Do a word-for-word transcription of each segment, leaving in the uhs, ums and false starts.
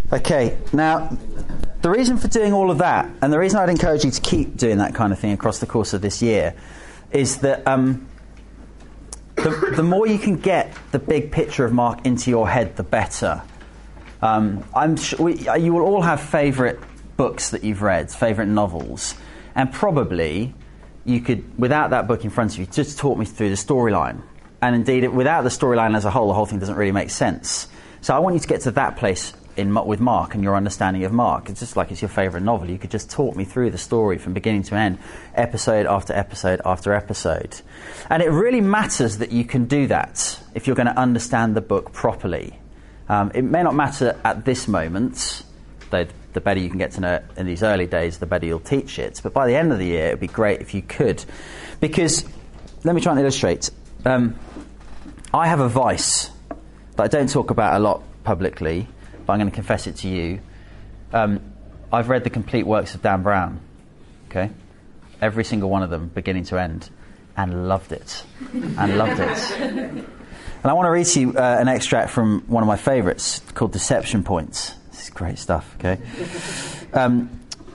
Okay, now, the reason for doing all of that, and the reason I'd encourage you to keep doing that kind of thing across the course of this year, is that um, the, the more you can get the big picture of Mark into your head, the better. Um, I'm sure we, you will all have favourite books that you've read, favourite novels, and probably you could, without that book in front of you, just talk me through the storyline. And indeed, without the storyline as a whole, the whole thing doesn't really make sense. So I want you to get to that place in with Mark and your understanding of Mark. It's just like it's your favourite novel. You could just talk me through the story from beginning to end, episode after episode after episode. And it really matters that you can do that if you're going to understand the book properly. Um, it may not matter at this moment, though the better you can get to know it in these early days, the better you'll teach it. But by the end of the year, it would be great if you could. Because, let me try and illustrate. Um, I have a vice that I don't talk about a lot publicly, but I'm going to confess it to you. Um, I've read the complete works of Dan Brown, okay? Every single one of them, beginning to end, and loved it. And loved it. And I want to read to you uh, an extract from one of my favourites called Deception Points. This is great stuff, okay? Um,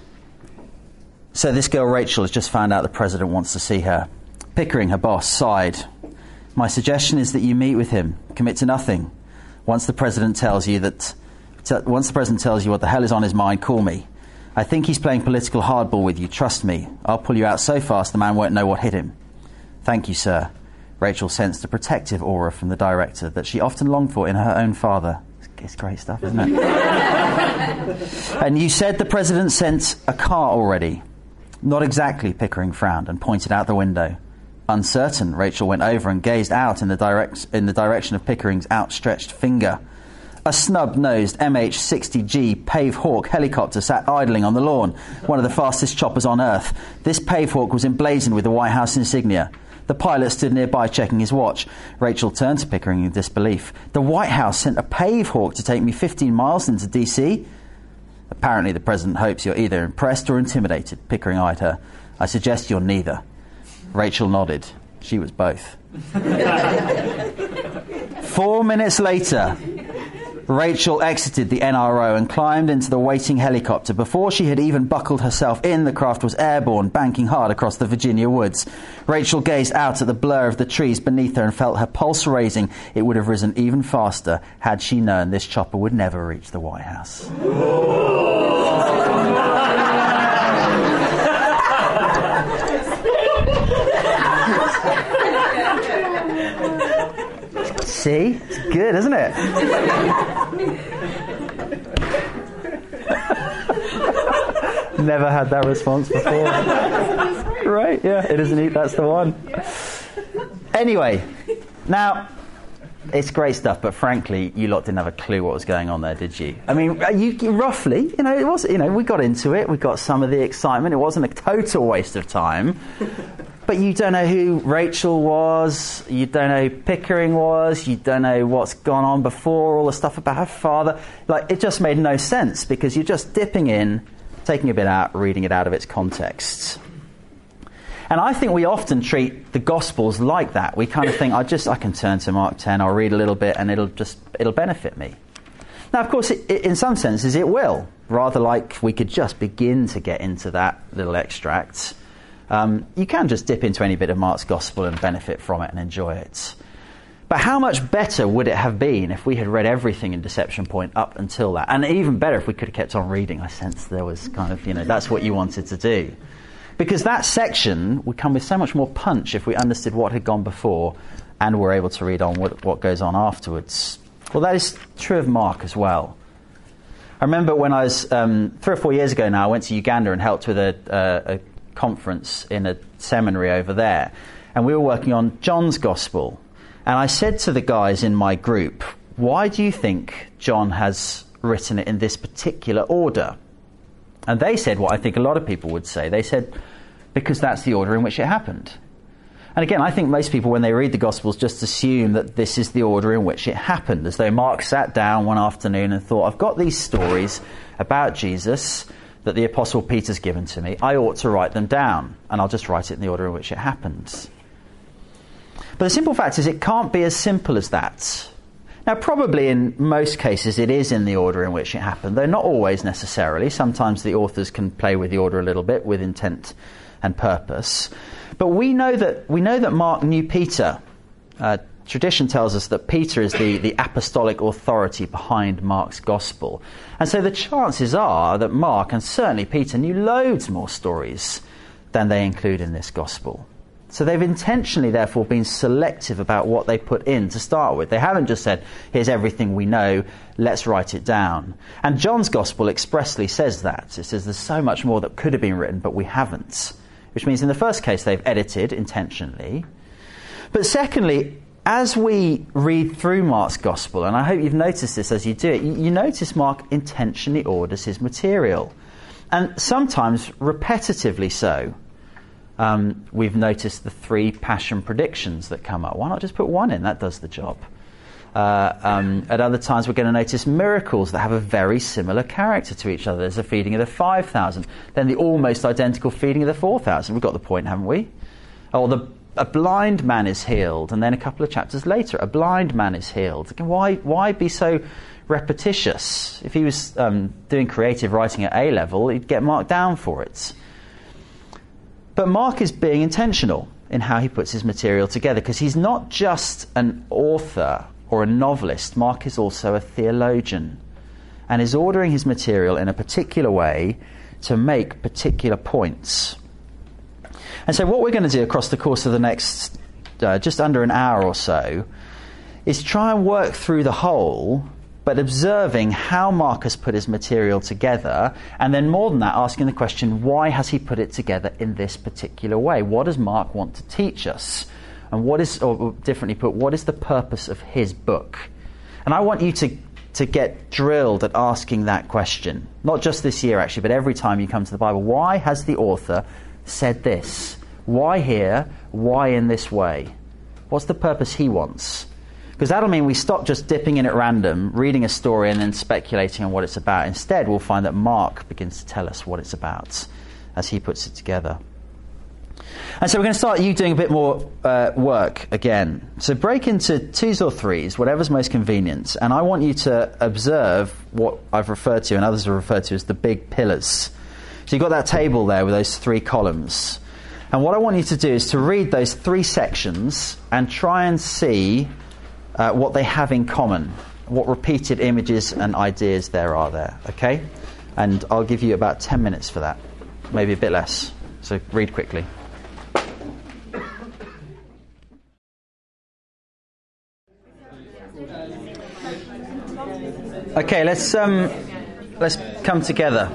so this girl, Rachel, has just found out the president wants to see her. Pickering, her boss, sighed. My suggestion is that you meet with him. Commit to nothing. Once the president tells you that... T- once the president tells you what the hell is on his mind, call me. I think he's playing political hardball with you. Trust me. I'll pull you out so fast the man won't know what hit him. Thank you, sir. Rachel sensed a protective aura from the director that she often longed for in her own father. It's great stuff, isn't it? And you said the president sent a car already. Not exactly, Pickering frowned and pointed out the window. Uncertain, Rachel went over and gazed out in the direct in the direction of Pickering's outstretched finger. A snub-nosed M H sixty G Pave Hawk helicopter sat idling on the lawn, one of the fastest choppers on Earth. This Pave Hawk was emblazoned with the White House insignia. The pilot stood nearby checking his watch. Rachel turned to Pickering in disbelief. The White House sent a Pave Hawk to take me fifteen miles into D C? Apparently the president hopes you're either impressed or intimidated, Pickering eyed her. I suggest you're neither. Rachel nodded. She was both. Four minutes later, Rachel exited the N R O and climbed into the waiting helicopter. Before she had even buckled herself in, the craft was airborne, banking hard across the Virginia woods. Rachel gazed out at the blur of the trees beneath her and felt her pulse raising. It would have risen even faster had she known this chopper would never reach the White House. See? It's good, isn't it? Never had that response before. Right, yeah, it is neat, that's the one. Anyway, now, it's great stuff, but frankly, you lot didn't have a clue what was going on there, did you? I mean, you, you roughly, you know, it was, you know, we got into it, we got some of the excitement, it wasn't a total waste of time. But you don't know who Rachel was, you don't know who Pickering was, you don't know what's gone on before, all the stuff about her father. Like, it just made no sense because you're just dipping in, taking a bit out, reading it out of its context. And I think we often treat the Gospels like that. We kind of think, I just, I can turn to Mark ten, I'll read a little bit and it'll just, it'll benefit me. Now, of course, it, it, in some senses it will. Rather like we could just begin to get into that little extract. Um, you can just dip into any bit of Mark's Gospel and benefit from it and enjoy it. But how much better would it have been if we had read everything in Deception Point up until that? And even better if we could have kept on reading. I sensed there was kind of, you know, that's what you wanted to do. Because that section would come with so much more punch if we understood what had gone before and were able to read on what, what goes on afterwards. Well, that is true of Mark as well. I remember when I was, um, three or four years ago now, I went to Uganda and helped with a, uh, a conference in a seminary over there, and we were working on John's Gospel, and I said to the guys in my group, why do you think John has written it in this particular order? And they said what I think a lot of people would say. They said, because that's the order in which it happened. And again, I think most people, when they read the Gospels, just assume that this is the order in which it happened, as though Mark sat down one afternoon and thought, I've got these stories about Jesus that the Apostle Peter's given to me, I ought to write them down, and I'll just write it in the order in which it happened. But the simple fact is it can't be as simple as that. Now, probably in most cases it is in the order in which it happened, though not always necessarily. Sometimes the authors can play with the order a little bit with intent and purpose. But we know that we know that Mark knew Peter. Uh, tradition tells us that Peter is the, the apostolic authority behind Mark's gospel. And so the chances are that Mark, and certainly Peter, knew loads more stories than they include in this gospel. So they've intentionally, therefore, been selective about what they put in to start with. They haven't just said, here's everything we know, let's write it down. And John's gospel expressly says that. It says there's so much more that could have been written, but we haven't. Which means in the first case, they've edited intentionally. But secondly, as we read through Mark's gospel, and I hope you've noticed this as you do it, you, you notice Mark intentionally orders his material. And sometimes repetitively so. Um, we've noticed the three passion predictions that come up. Why not just put one in? That does the job. Uh, um, at other times we're going to notice miracles that have a very similar character to each other. There's a feeding of the five thousand, then the almost identical feeding of the four thousand. We've got the point, haven't we? Or the, a blind man is healed, and then a couple of chapters later, a blind man is healed. Why, why be so repetitious? If he was um, doing creative writing at A level, he'd get marked down for it. But Mark is being intentional in how he puts his material together, because he's not just an author or a novelist. Mark is also a theologian, and is ordering his material in a particular way to make particular points. And so what we're going to do across the course of the next uh, just under an hour or so is try and work through the whole, but observing how Mark has put his material together, and then more than that, asking the question, why has he put it together in this particular way? What does Mark want to teach us? And what is, or differently put, what is the purpose of his book? And I want you to, to get drilled at asking that question. Not just this year, actually, but every time you come to the Bible. Why has the author said this? Why here? Why in this way? What's the purpose he wants? Because that'll mean we stop just dipping in at random, reading a story and then speculating on what it's about. Instead, we'll find that Mark begins to tell us what it's about as he puts it together. And so we're going to start you doing a bit more uh, work again. So break into twos or threes, whatever's most convenient. And I want you to observe what I've referred to and others have referred to as the big pillars. So you've got that table there with those three columns. And what I want you to do is to read those three sections and try and see uh, what they have in common, what repeated images and ideas there are there, okay? And I'll give you about ten minutes for that, maybe a bit less. So read quickly. Okay, let's um, let's come together.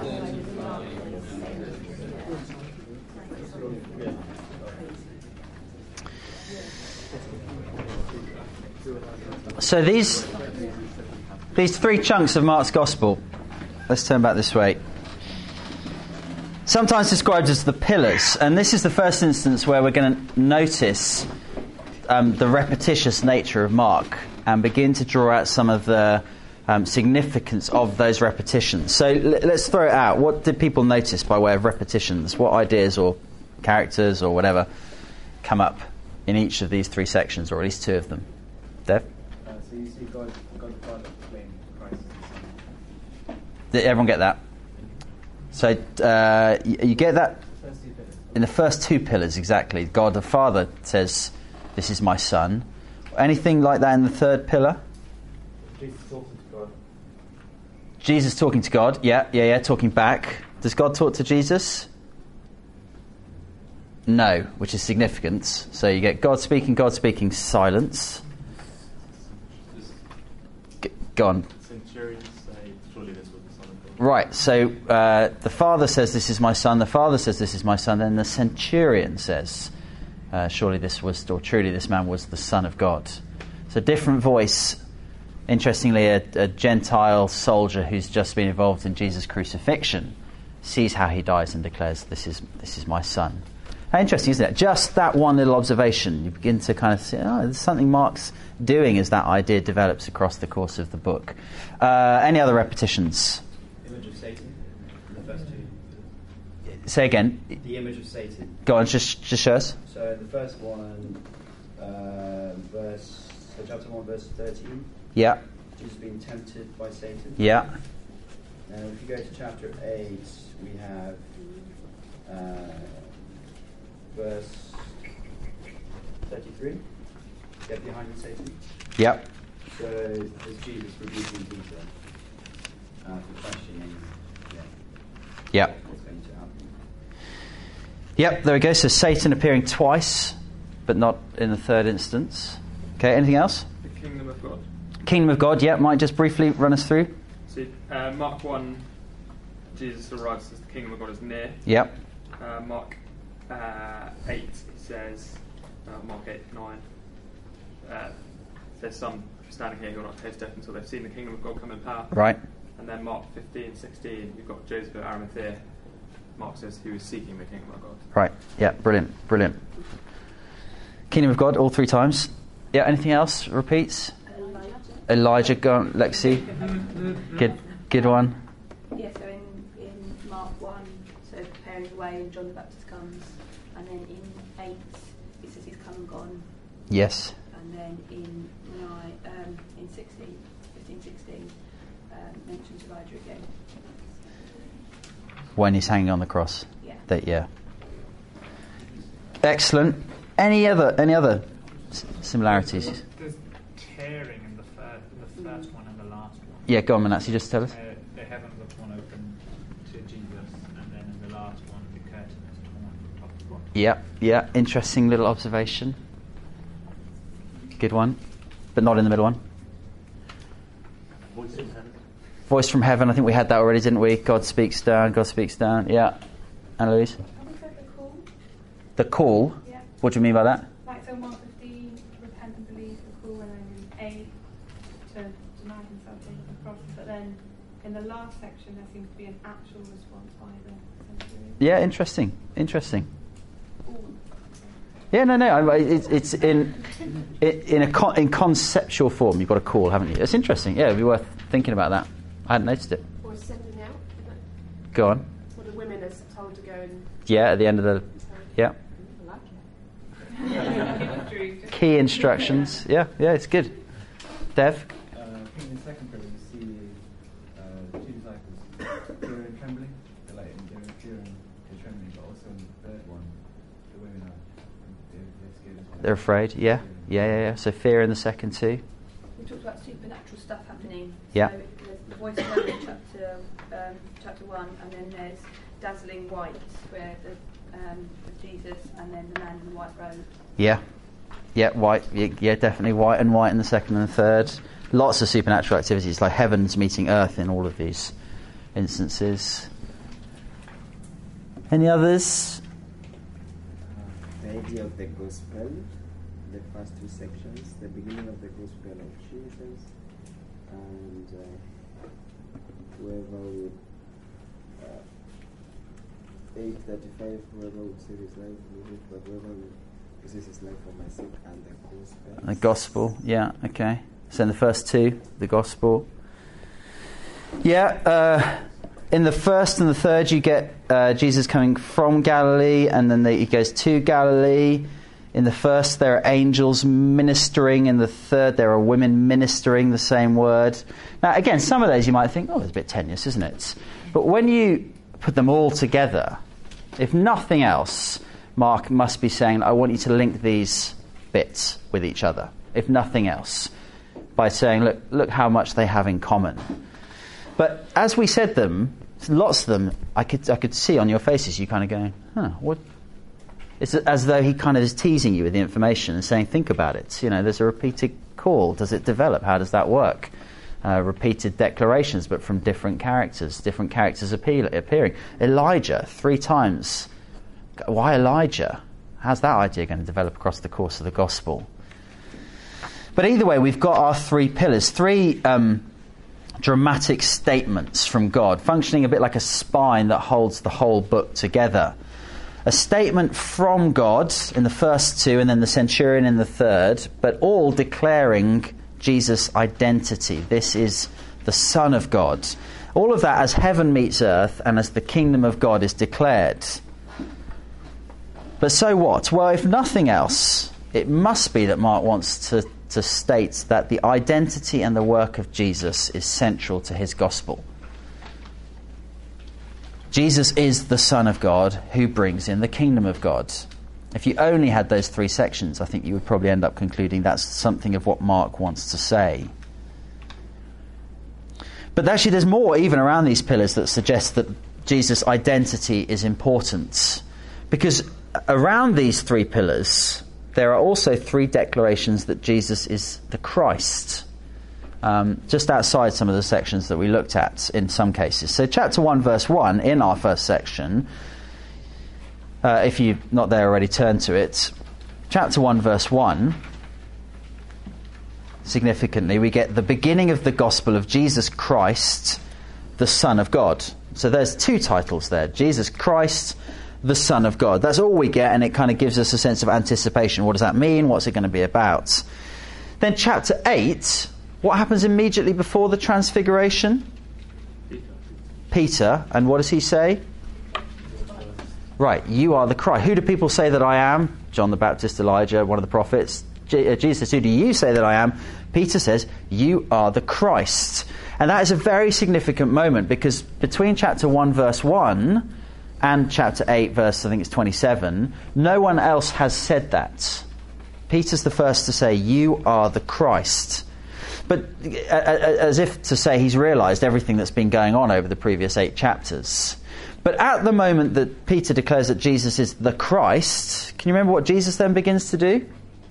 So these these three chunks of Mark's Gospel, let's turn back this way, sometimes described as the pillars, and this is the first instance where we're going to notice um, the repetitious nature of Mark and begin to draw out some of the um, significance of those repetitions. So l- let's throw it out. What did people notice by way of repetitions? What ideas or characters or whatever come up in each of these three sections, or at least two of them? Dev? Uh, so you see God, God the Father proclaim Christ as the Son. Did everyone get that? So uh, you, you get that in the first two pillars, exactly. God the Father says, "This is my Son." Anything like that in the third pillar? Jesus talking to God. Jesus talking to God, yeah, yeah, yeah, talking back. Does God talk to Jesus? No, which is significant. So you get God speaking, God speaking, silence. G- go on. Centurions say, surely this was the Son of God. Right, so uh, the Father says, "This is my Son." The Father says, "This is my Son." Then the centurion says, uh, surely this was, or truly this man was the Son of God. So different voice. Interestingly, a, a Gentile soldier who's just been involved in Jesus' crucifixion sees how he dies and declares, "This is this is my Son." How interesting, isn't it? Just that one little observation, you begin to kind of see, oh, there's something Mark's doing as that idea develops across the course of the book. Uh, any other repetitions? Image of Satan in the first two. Say again. The image of Satan. Go on, just, just show us. So the first one, uh, verse So chapter one, verse thirteen. Yeah. Jesus being tempted by Satan. Yeah. Now, if you go to chapter eight, we have uh, verse thirty-three. Get behind me, Satan. Yep. So there's Jesus rebuking Peter uh, for questioning. Yeah. Yep. What's going to happen? Yep. There we go. So Satan appearing twice, but not in the third instance. Okay. Anything else? The kingdom of God. Kingdom of God. Yeah. Might just briefly run us through. So uh, Mark one, Jesus arrives as the kingdom of God is near. Yep. Uh, Mark uh, eight, he says, uh, Mark eight nine. Uh, there's some standing here who will not taste death until they've seen the kingdom of God come in power. Right. And then Mark fifteen sixteen, you've got Joseph of Arimathea. Mark says he was seeking the kingdom of God. Right. Yeah. Brilliant. Brilliant. Kingdom of God all three times. Yeah. Anything else? Repeats. Elijah. Elijah. Go on, Lexi. Good. Good one. Yeah, so in, in Mark one, so preparing the way and John the Baptist comes, and then in eight, it says he's come and gone, Yes. and then in nine, um, in sixteen, fifteen, sixteen, um, mentions Elijah again. When he's hanging on the cross. Yeah. That. Yeah. Excellent. Any other? Any other s- similarities? There's tearing in the, fir- in the first one and the last one. Yeah. Go on, Manasseh. Just tell us. Uh, the heavens are torn open to Jesus, and then in the last one, the curtain is torn from top to bottom. Yeah. Yeah. Interesting little observation. Good one, but not in the middle one. Voice in heaven. Voice from heaven. I think we had that already, didn't we? God speaks down. God speaks down. Yeah. Annalise. Have we said the call? The call. Yeah. What do you mean by that? Like so Mark fifteen, repent and believe the call, and then eight to deny himself taking the cross. But then in the last section there seems to be an actual response by the centurion. Yeah. Interesting. Interesting. All. Yeah. No. No. I- It's, it's in it, in a con, in conceptual form. You've got a call, haven't you? It's interesting. Yeah. It'd be worth thinking about that. I hadn't noticed it. Or sending out, isn't it? Go on. Well, the women are told to go and... Yeah. At the end of the. Yeah. I like it. Key instructions. Yeah. Yeah. It's good. Dev. Uh, I think in the second prayer we see uh, two disciples, fear and trembling. They're like they're fearing, they're trembling, but also in the third one, the women are they're, they're scared as well. They're afraid. Yeah. Yeah. Yeah. Yeah. So fear in the second two. We talked about supernatural stuff happening. Yeah. So there's the voice of heaven in chapter um, chapter one, and then there's dazzling white, where the um, with Jesus, and then the man in the white robe. Yeah. Yeah, white. Yeah, yeah, definitely white and white in the second and the third. Lots of supernatural activities, like heavens meeting earth in all of these instances. Any others? The idea of the gospel, the first two sections, the beginning of the gospel of Jesus, and uh, whoever would, uh, eight thirty-five, whoever would save his life, will live, but whoever would lose his life for my sake, and the gospel. The gospel, yeah, okay. So in the first two, the gospel. Yeah, uh, in the first and the third, you get uh, Jesus coming from Galilee, and then the, he goes to Galilee. In the first, there are angels ministering. In the third, there are women ministering, the same word. Now, again, some of those you might think, oh, it's a bit tenuous, isn't it? But when you put them all together, if nothing else, Mark must be saying, I want you to link these bits with each other, if nothing else, by saying, look, look how much they have in common. But as we said them, lots of them, I could I could see on your faces, you kind of going, huh, what? It's as though he kind of is teasing you with the information and saying, think about it. You know, there's a repeated call. Does it develop? How does that work? Uh, repeated declarations, but from different characters, different characters appeal, appearing. Elijah, three times. Why Elijah? How's that idea going to develop across the course of the gospel? But either way, we've got our three pillars, three um, dramatic statements from God, functioning a bit like a spine that holds the whole book together. A statement from God in the first two, and then the centurion in the third, but all declaring Jesus' identity. This is the Son of God. All of that as heaven meets earth and as the kingdom of God is declared. But so what? Well, if nothing else, it must be that Mark wants to, to state that the identity and the work of Jesus is central to his gospel. Jesus is the Son of God who brings in the kingdom of God. If you only had those three sections, I think you would probably end up concluding that's something of what Mark wants to say. But actually there's more even around these pillars that suggest that Jesus' identity is important. Because around these three pillars, there are also three declarations that Jesus is the Christ. Um, just outside some of the sections that we looked at in some cases. So chapter one, verse one, in our first section, uh, if you're not there already, turn to it. Chapter one, verse one, significantly, we get the beginning of the gospel of Jesus Christ, the Son of God. So there's two titles there, Jesus Christ, the Son of God. That's all we get, and it kind of gives us a sense of anticipation. What does that mean? What's it going to be about? Then chapter eight, what happens immediately before the transfiguration? Peter. Peter, and what does he say? Right, you are the Christ. Who do people say that I am? John the Baptist, Elijah, one of the prophets. Je- uh, Jesus, who do you say that I am? Peter says, you are the Christ. And that is a very significant moment, because between chapter one, verse one, and chapter eight, verse, I think it's twenty-seven, no one else has said that. Peter's the first to say, you are the Christ. But as if to say he's realised everything that's been going on over the previous eight chapters. But at the moment that Peter declares that Jesus is the Christ, can you remember what Jesus then begins to do?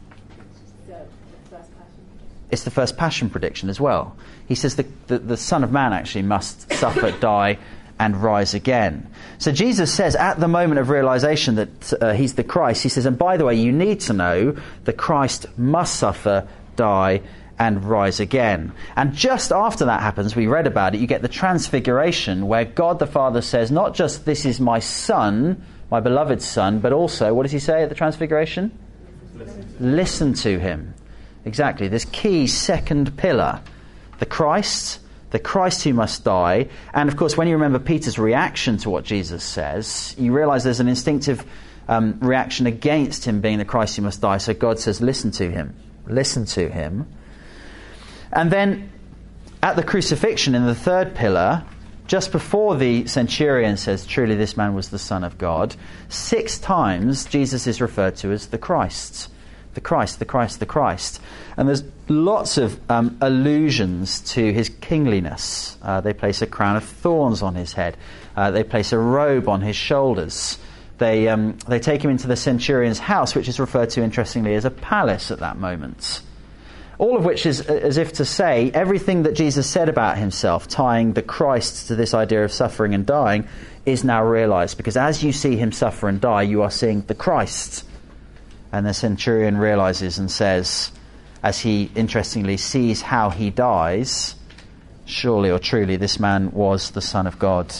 It's the first passion prediction as well. He says the, the, the Son of Man actually must suffer, die, and rise again. So Jesus says at the moment of realisation that uh, he's the Christ, he says, and by the way, you need to know the Christ must suffer, die, and rise again. And just after that happens, we read about it, you get the transfiguration where God the Father says, not just this is my Son, my beloved Son, but also, what does he say at the transfiguration? Listen, Listen to him. Exactly, this key second pillar, the Christ, the Christ who must die. And of course, when you remember Peter's reaction to what Jesus says, you realise there's an instinctive um, reaction against him being the Christ who must die. So God says, listen to him, listen to him. And then at the crucifixion in the third pillar, just before the centurion says, truly this man was the Son of God, six times Jesus is referred to as the Christ. The Christ, the Christ, the Christ. And there's lots of um, allusions to his kingliness. Uh, they place a crown of thorns on his head. Uh, they place a robe on his shoulders. They, um, they take him into the centurion's house, which is referred to, interestingly, as a palace at that moment. All of which is as if to say everything that Jesus said about himself, tying the Christ to this idea of suffering and dying, is now realised. Because as you see him suffer and die, you are seeing the Christ. And the centurion realises and says, as he interestingly sees how he dies, surely or truly this man was the Son of God.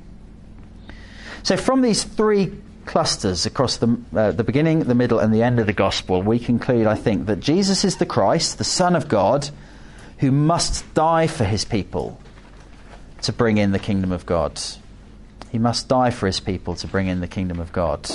So from these three clusters across the, uh, the beginning, the middle and the end of the gospel, we conclude, I think, that Jesus is the Christ, the Son of God, who must die for his people to bring in the kingdom of God. He must die for his people to bring in the kingdom of God.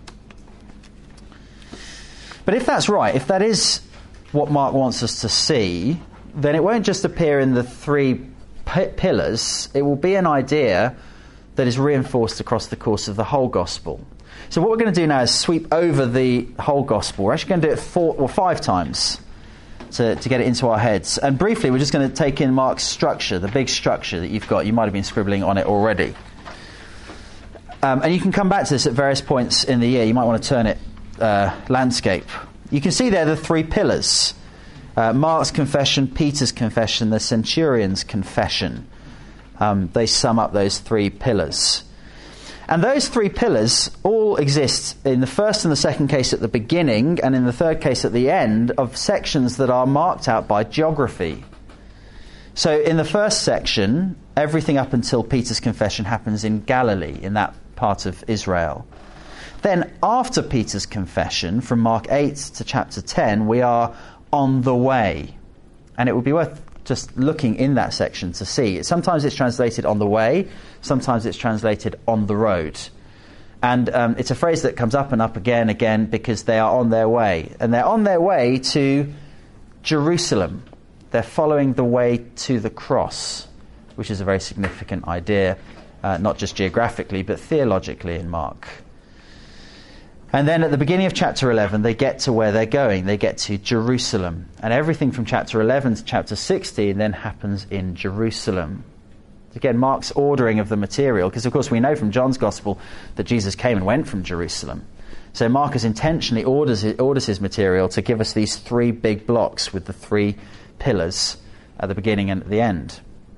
But if that's right, if that is what Mark wants us to see, then it won't just appear in the three p- pillars. It will be an idea that is reinforced across the course of the whole gospel. So what we're going to do now is sweep over the whole gospel. We're actually going to do it four or five times to, to get it into our heads. And briefly, we're just going to take in Mark's structure, the big structure that you've got. You might have been scribbling on it already. Um, and you can come back to this at various points in the year. You might want to turn it uh, landscape. You can see there the three pillars. Uh, Mark's confession, Peter's confession, the centurion's confession. Um, they sum up those three pillars. And those three pillars all exist in the first and the second case at the beginning, and in the third case at the end, of sections that are marked out by geography. So in the first section, everything up until Peter's confession happens in Galilee, in that part of Israel. Then after Peter's confession, from Mark eight to chapter ten, we are on the way. And it would be worth just looking in that section to see. Sometimes it's translated on the way, sometimes it's translated on the road. And um, it's a phrase that comes up and up again and again because they are on their way. And they're on their way to Jerusalem. They're following the way to the cross, which is a very significant idea, uh, not just geographically, but theologically in Mark. And then at the beginning of chapter eleven, they get to where they're going. They get to Jerusalem. And everything from chapter eleven to chapter sixteen then happens in Jerusalem. Again, Mark's ordering of the material, because of course we know from John's Gospel that Jesus came and went from Jerusalem. So Marcus intentionally orders his, orders his material to give us these three big blocks with the three pillars at the beginning and at the end.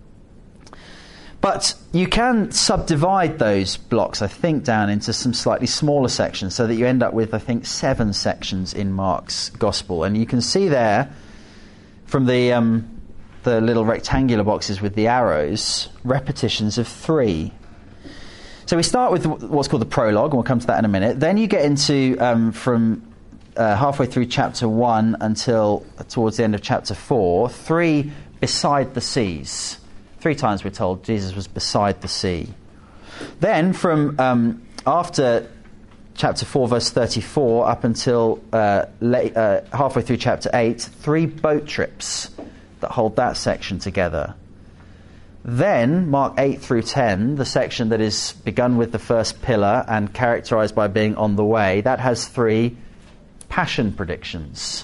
But you can subdivide those blocks, I think, down into some slightly smaller sections so that you end up with, I think, seven sections in Mark's Gospel. And you can see there from the um, the little rectangular boxes with the arrows, repetitions of three. So we start with what's called the prologue, and we'll come to that in a minute. Then you get into, um, from uh, halfway through chapter one until towards the end of chapter four, three beside the seas. Three times we're told Jesus was beside the sea. Then from um, after chapter four, verse thirty-four, up until uh, late, uh, halfway through chapter eight, three boat trips that hold that section together. Then, Mark eight through ten, the section that is begun with the first pillar and characterized by being on the way, that has three passion predictions.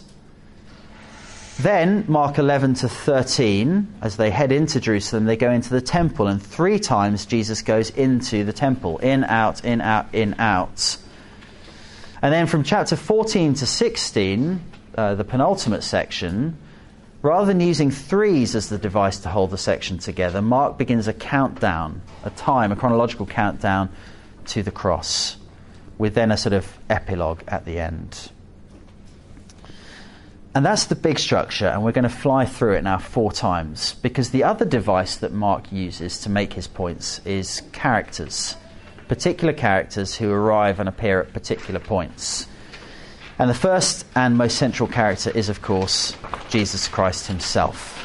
Then, Mark eleven to thirteen, as they head into Jerusalem, they go into the temple, and three times Jesus goes into the temple. In, out, in, out, in, out. And then from chapter fourteen to sixteen, uh, the penultimate section, rather than using threes as the device to hold the section together, Mark begins a countdown, a time, a chronological countdown to the cross, with then a sort of epilogue at the end. And that's the big structure, and we're going to fly through it now four times, because the other device that Mark uses to make his points is characters, particular characters who arrive and appear at particular points. And the first and most central character is, of course, Jesus Christ himself.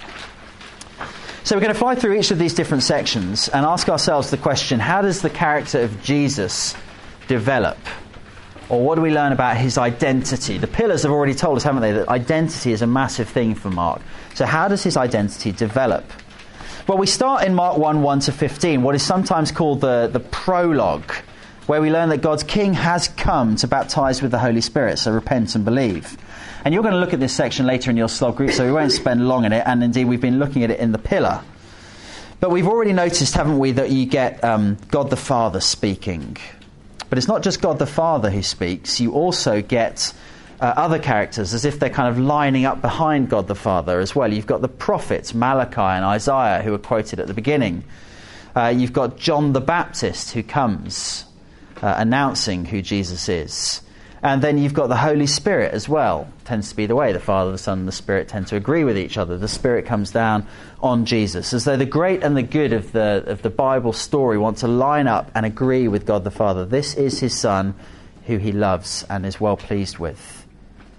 So we're going to fly through each of these different sections and ask ourselves the question, how does the character of Jesus develop? Or what do we learn about his identity? The pillars have already told us, haven't they, that identity is a massive thing for Mark. So how does his identity develop? Well, we start in Mark one, one to fifteen, what is sometimes called the, the prologue, where we learn that God's King has come to baptize with the Holy Spirit, so repent and believe. And you're going to look at this section later in your slog group, so we won't spend long in it, and indeed we've been looking at it in the pillar. But we've already noticed, haven't we, that you get um, God the Father speaking. But it's not just God the Father who speaks, you also get uh, other characters as if they're kind of lining up behind God the Father as well. You've got the prophets, Malachi and Isaiah, who are quoted at the beginning. Uh, you've got John the Baptist who comes uh, announcing who Jesus is. And then you've got the Holy Spirit as well. Tends to be the way the Father, the Son and the Spirit tend to agree with each other. The Spirit comes down on Jesus, as though the great and the good of the of the Bible story want to line up and agree with God the Father. This is his Son who he loves and is well pleased with.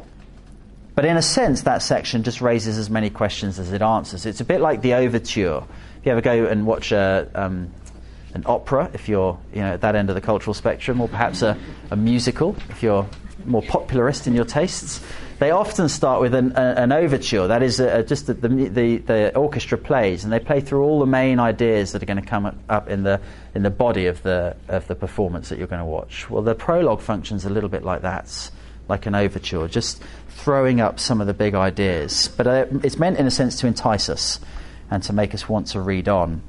But in a sense, that section just raises as many questions as it answers. It's a bit like the overture. If you ever go and watch a... Um, an opera, if you're you know at that end of the cultural spectrum, or perhaps a, a musical, if you're more popularist in your tastes, they often start with an, a, an overture. That is a, a, just the, the the orchestra plays, and they play through all the main ideas that are going to come up in the in the body of the of the performance that you're going to watch. Well, the prologue functions a little bit like that, like an overture, just throwing up some of the big ideas. But uh, it's meant, in a sense, to entice us and to make us want to read on.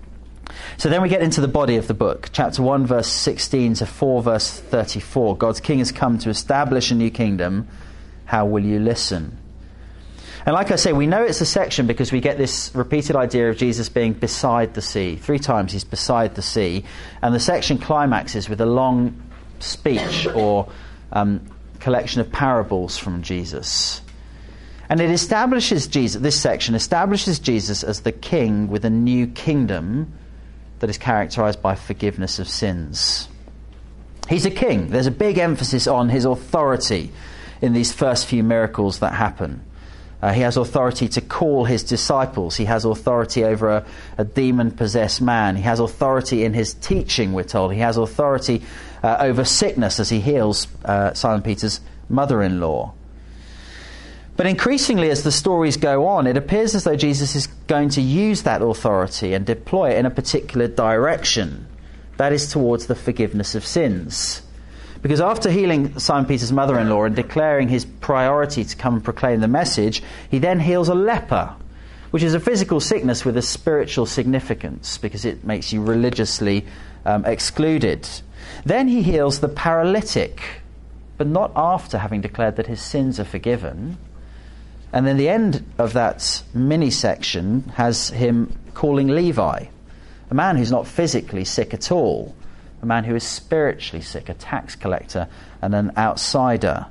So then we get into the body of the book. Chapter one, verse sixteen to four, verse thirty-four. God's King has come to establish a new kingdom. How will you listen? And like I say, we know it's a section because we get this repeated idea of Jesus being beside the sea. Three times he's beside the sea. And the section climaxes with a long speech or um, collection of parables from Jesus. And it establishes Jesus, this section establishes Jesus as the King with a new kingdom that is characterized by forgiveness of sins. He's a king. There's a big emphasis on his authority in these first few miracles that happen. Uh, he has authority to call his disciples. He has authority over a, a demon-possessed man. He has authority in his teaching, we're told. He has authority uh, over sickness as he heals uh, Simon Peter's mother-in-law. But increasingly, as the stories go on, it appears as though Jesus is going to use that authority and deploy it in a particular direction. That is towards the forgiveness of sins. Because after healing Simon Peter's mother-in-law and declaring his priority to come and proclaim the message, he then heals a leper, which is a physical sickness with a spiritual significance because it makes you religiously um, excluded. Then he heals the paralytic, but not after having declared that his sins are forgiven. And then the end of that mini-section has him calling Levi, a man who's not physically sick at all, a man who is spiritually sick, a tax collector and an outsider.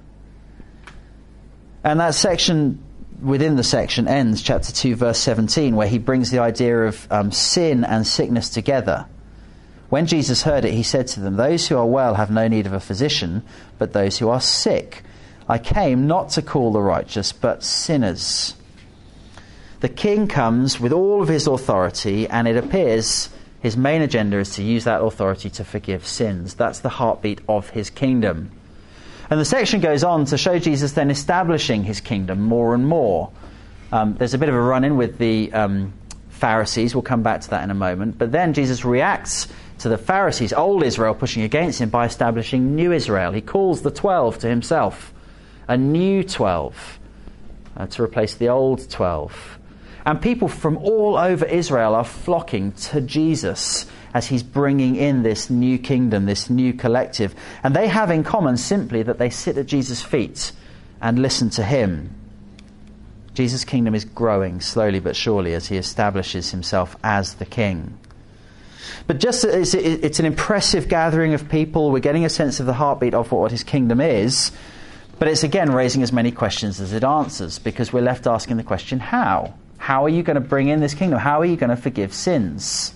And that section within the section ends, chapter two, verse seventeen, where he brings the idea of um, sin and sickness together. When Jesus heard it, he said to them, "Those who are well have no need of a physician, but those who are sick. I came not to call the righteous, but sinners." The king comes with all of his authority, and it appears his main agenda is to use that authority to forgive sins. That's the heartbeat of his kingdom. And the section goes on to show Jesus then establishing his kingdom more and more. Um, there's a bit of a run-in with the um, Pharisees. We'll come back to that in a moment. But then Jesus reacts to the Pharisees, old Israel, pushing against him by establishing new Israel. He calls the twelve to himself, a new twelve, uh, to replace the old twelve. And people from all over Israel are flocking to Jesus as he's bringing in this new kingdom, this new collective. And they have in common simply that they sit at Jesus' feet and listen to him. Jesus' kingdom is growing slowly but surely as he establishes himself as the king. But just it's, it's an impressive gathering of people. We're getting a sense of the heartbeat of what his kingdom is. But it's again raising as many questions as it answers, because we're left asking the question, how? How are you going to bring in this kingdom? How are you going to forgive sins?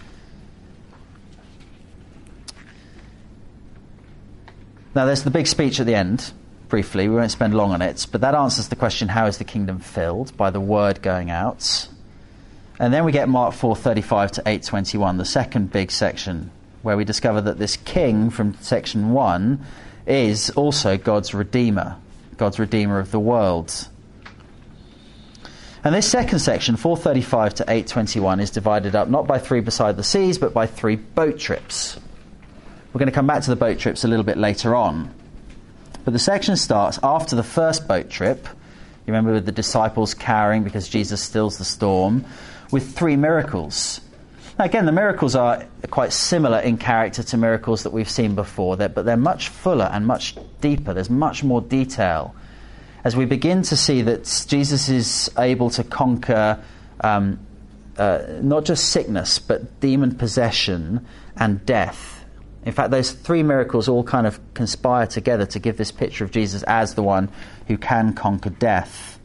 Now, there's the big speech at the end, briefly. We won't spend long on it. But that answers the question, how is the kingdom filled? By the word going out. And then we get Mark four thirty-five to eight twenty-one, the second big section, where we discover that this king from section one is also God's Redeemer, God's Redeemer of the world. And this second section, four thirty-five to eight twenty-one, is divided up not by three beside the seas, but by three boat trips. We're going to come back to the boat trips a little bit later on. But the section starts after the first boat trip, you remember with the disciples cowering because Jesus stills the storm, with three miracles. Now again, the miracles are quite similar in character to miracles that we've seen before, but they're much fuller and much deeper. There's much more detail. As we begin to see that Jesus is able to conquer um, uh, not just sickness, but demon possession and death. In fact, those three miracles all kind of conspire together to give this picture of Jesus as the one who can conquer death.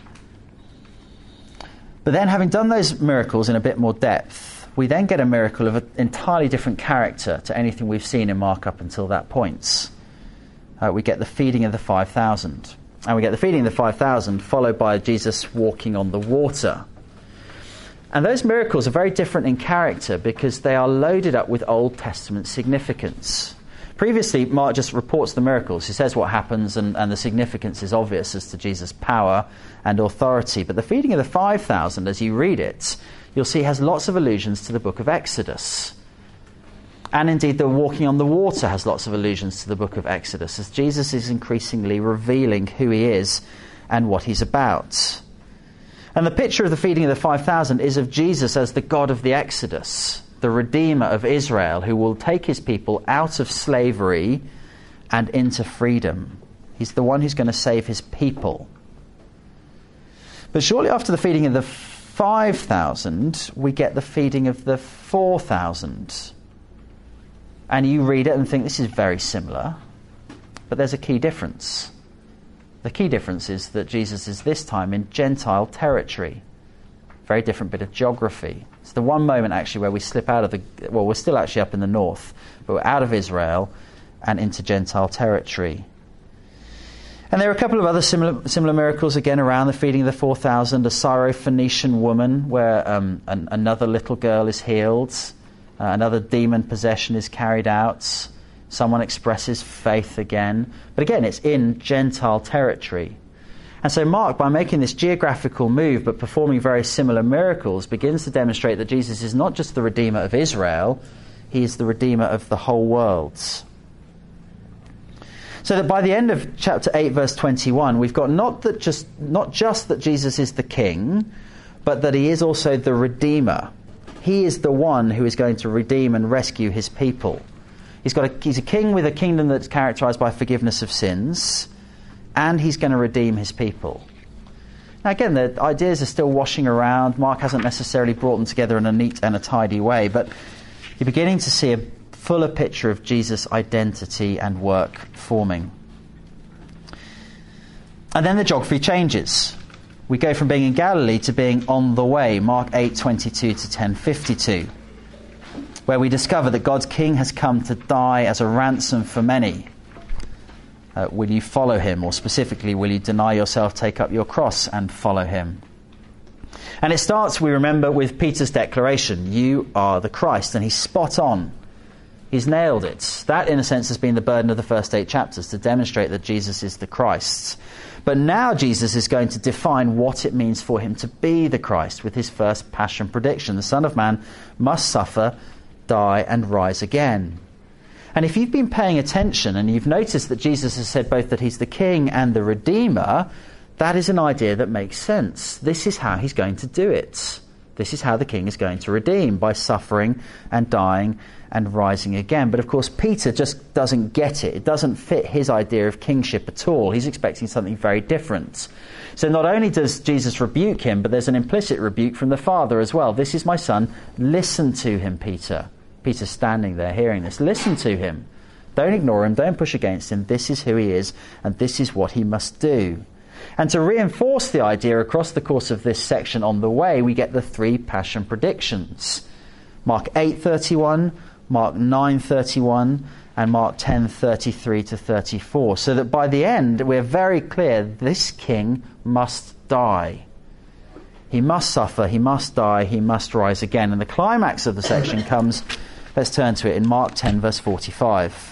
But then, having done those miracles in a bit more depth, we then get a miracle of an entirely different character to anything we've seen in Mark up until that point. Uh, we get the feeding of the five thousand. And we get the feeding of the five thousand followed by Jesus walking on the water. And those miracles are very different in character because they are loaded up with Old Testament significance. Previously, Mark just reports the miracles. He says what happens, and, and the significance is obvious as to Jesus' power and authority. But the feeding of the five thousand, as you read it, you'll see has lots of allusions to the book of Exodus. And indeed, the walking on the water has lots of allusions to the book of Exodus, as Jesus is increasingly revealing who he is and what he's about. And the picture of the feeding of the five thousand is of Jesus as the God of the Exodus, the Redeemer of Israel, who will take his people out of slavery and into freedom. He's the one who's going to save his people. But shortly after the feeding of the five thousand, we get the feeding of the four thousand. And you read it and think this is very similar, but there's a key difference. The key difference is that Jesus is this time in Gentile territory. Very different bit of geography. It's the one moment actually where we slip out of the... Well, we're still actually up in the north, but we're out of Israel and into Gentile territory. And there are a couple of other similar similar miracles again around the feeding of the four thousand. A Syrophoenician woman where um, an, another little girl is healed. Uh, another demon possession is carried out. Someone expresses faith again. But again, it's in Gentile territory. And so Mark, by making this geographical move but performing very similar miracles, begins to demonstrate that Jesus is not just the Redeemer of Israel, he is the Redeemer of the whole world. So that by the end of chapter eight, verse twenty-one, we've got not that just not just that Jesus is the King, but that he is also the Redeemer. He is the one who is going to redeem and rescue his people. He's got a, he's a king with a kingdom that's characterized by forgiveness of sins, and he's going to redeem his people. Now again, the ideas are still washing around. Mark hasn't necessarily brought them together in a neat and a tidy way, but you're beginning to see a fuller picture of Jesus' identity and work forming. And then the geography changes. We go from being in Galilee to being on the way, Mark eight twenty-two to ten fifty-two, where we discover that God's King has come to die as a ransom for many. Uh, will you follow him? Or specifically, will you deny yourself, take up your cross and follow him? And it starts, we remember, with Peter's declaration, you are the Christ, and he's spot on. He's nailed it. That, in a sense, has been the burden of the first eight chapters, to demonstrate that Jesus is the Christ. But now Jesus is going to define what it means for him to be the Christ with his first passion prediction. The Son of Man must suffer, die, and rise again. And if you've been paying attention and you've noticed that Jesus has said both that he's the King and the Redeemer, that is an idea that makes sense. This is how he's going to do it. This is how the King is going to redeem, by suffering and dying and rising again. But of course, Peter just doesn't get it. It doesn't fit his idea of kingship at all. He's expecting something very different. So not only does Jesus rebuke him, but there's an implicit rebuke from the Father as well. This is my son. Listen to him, Peter. Peter's standing there hearing this. Listen to him. Don't ignore him. Don't push against him. This is who he is, and this is what he must do. And to reinforce the idea across the course of this section on the way, we get the three passion predictions. Mark eight thirty-one, Mark nine thirty-one, and Mark ten thirty-three to thirty-four. So that by the end, we're very clear this king must die. He must suffer, he must die, he must rise again. And the climax of the section comes, let's turn to it, in Mark ten, verse forty-five.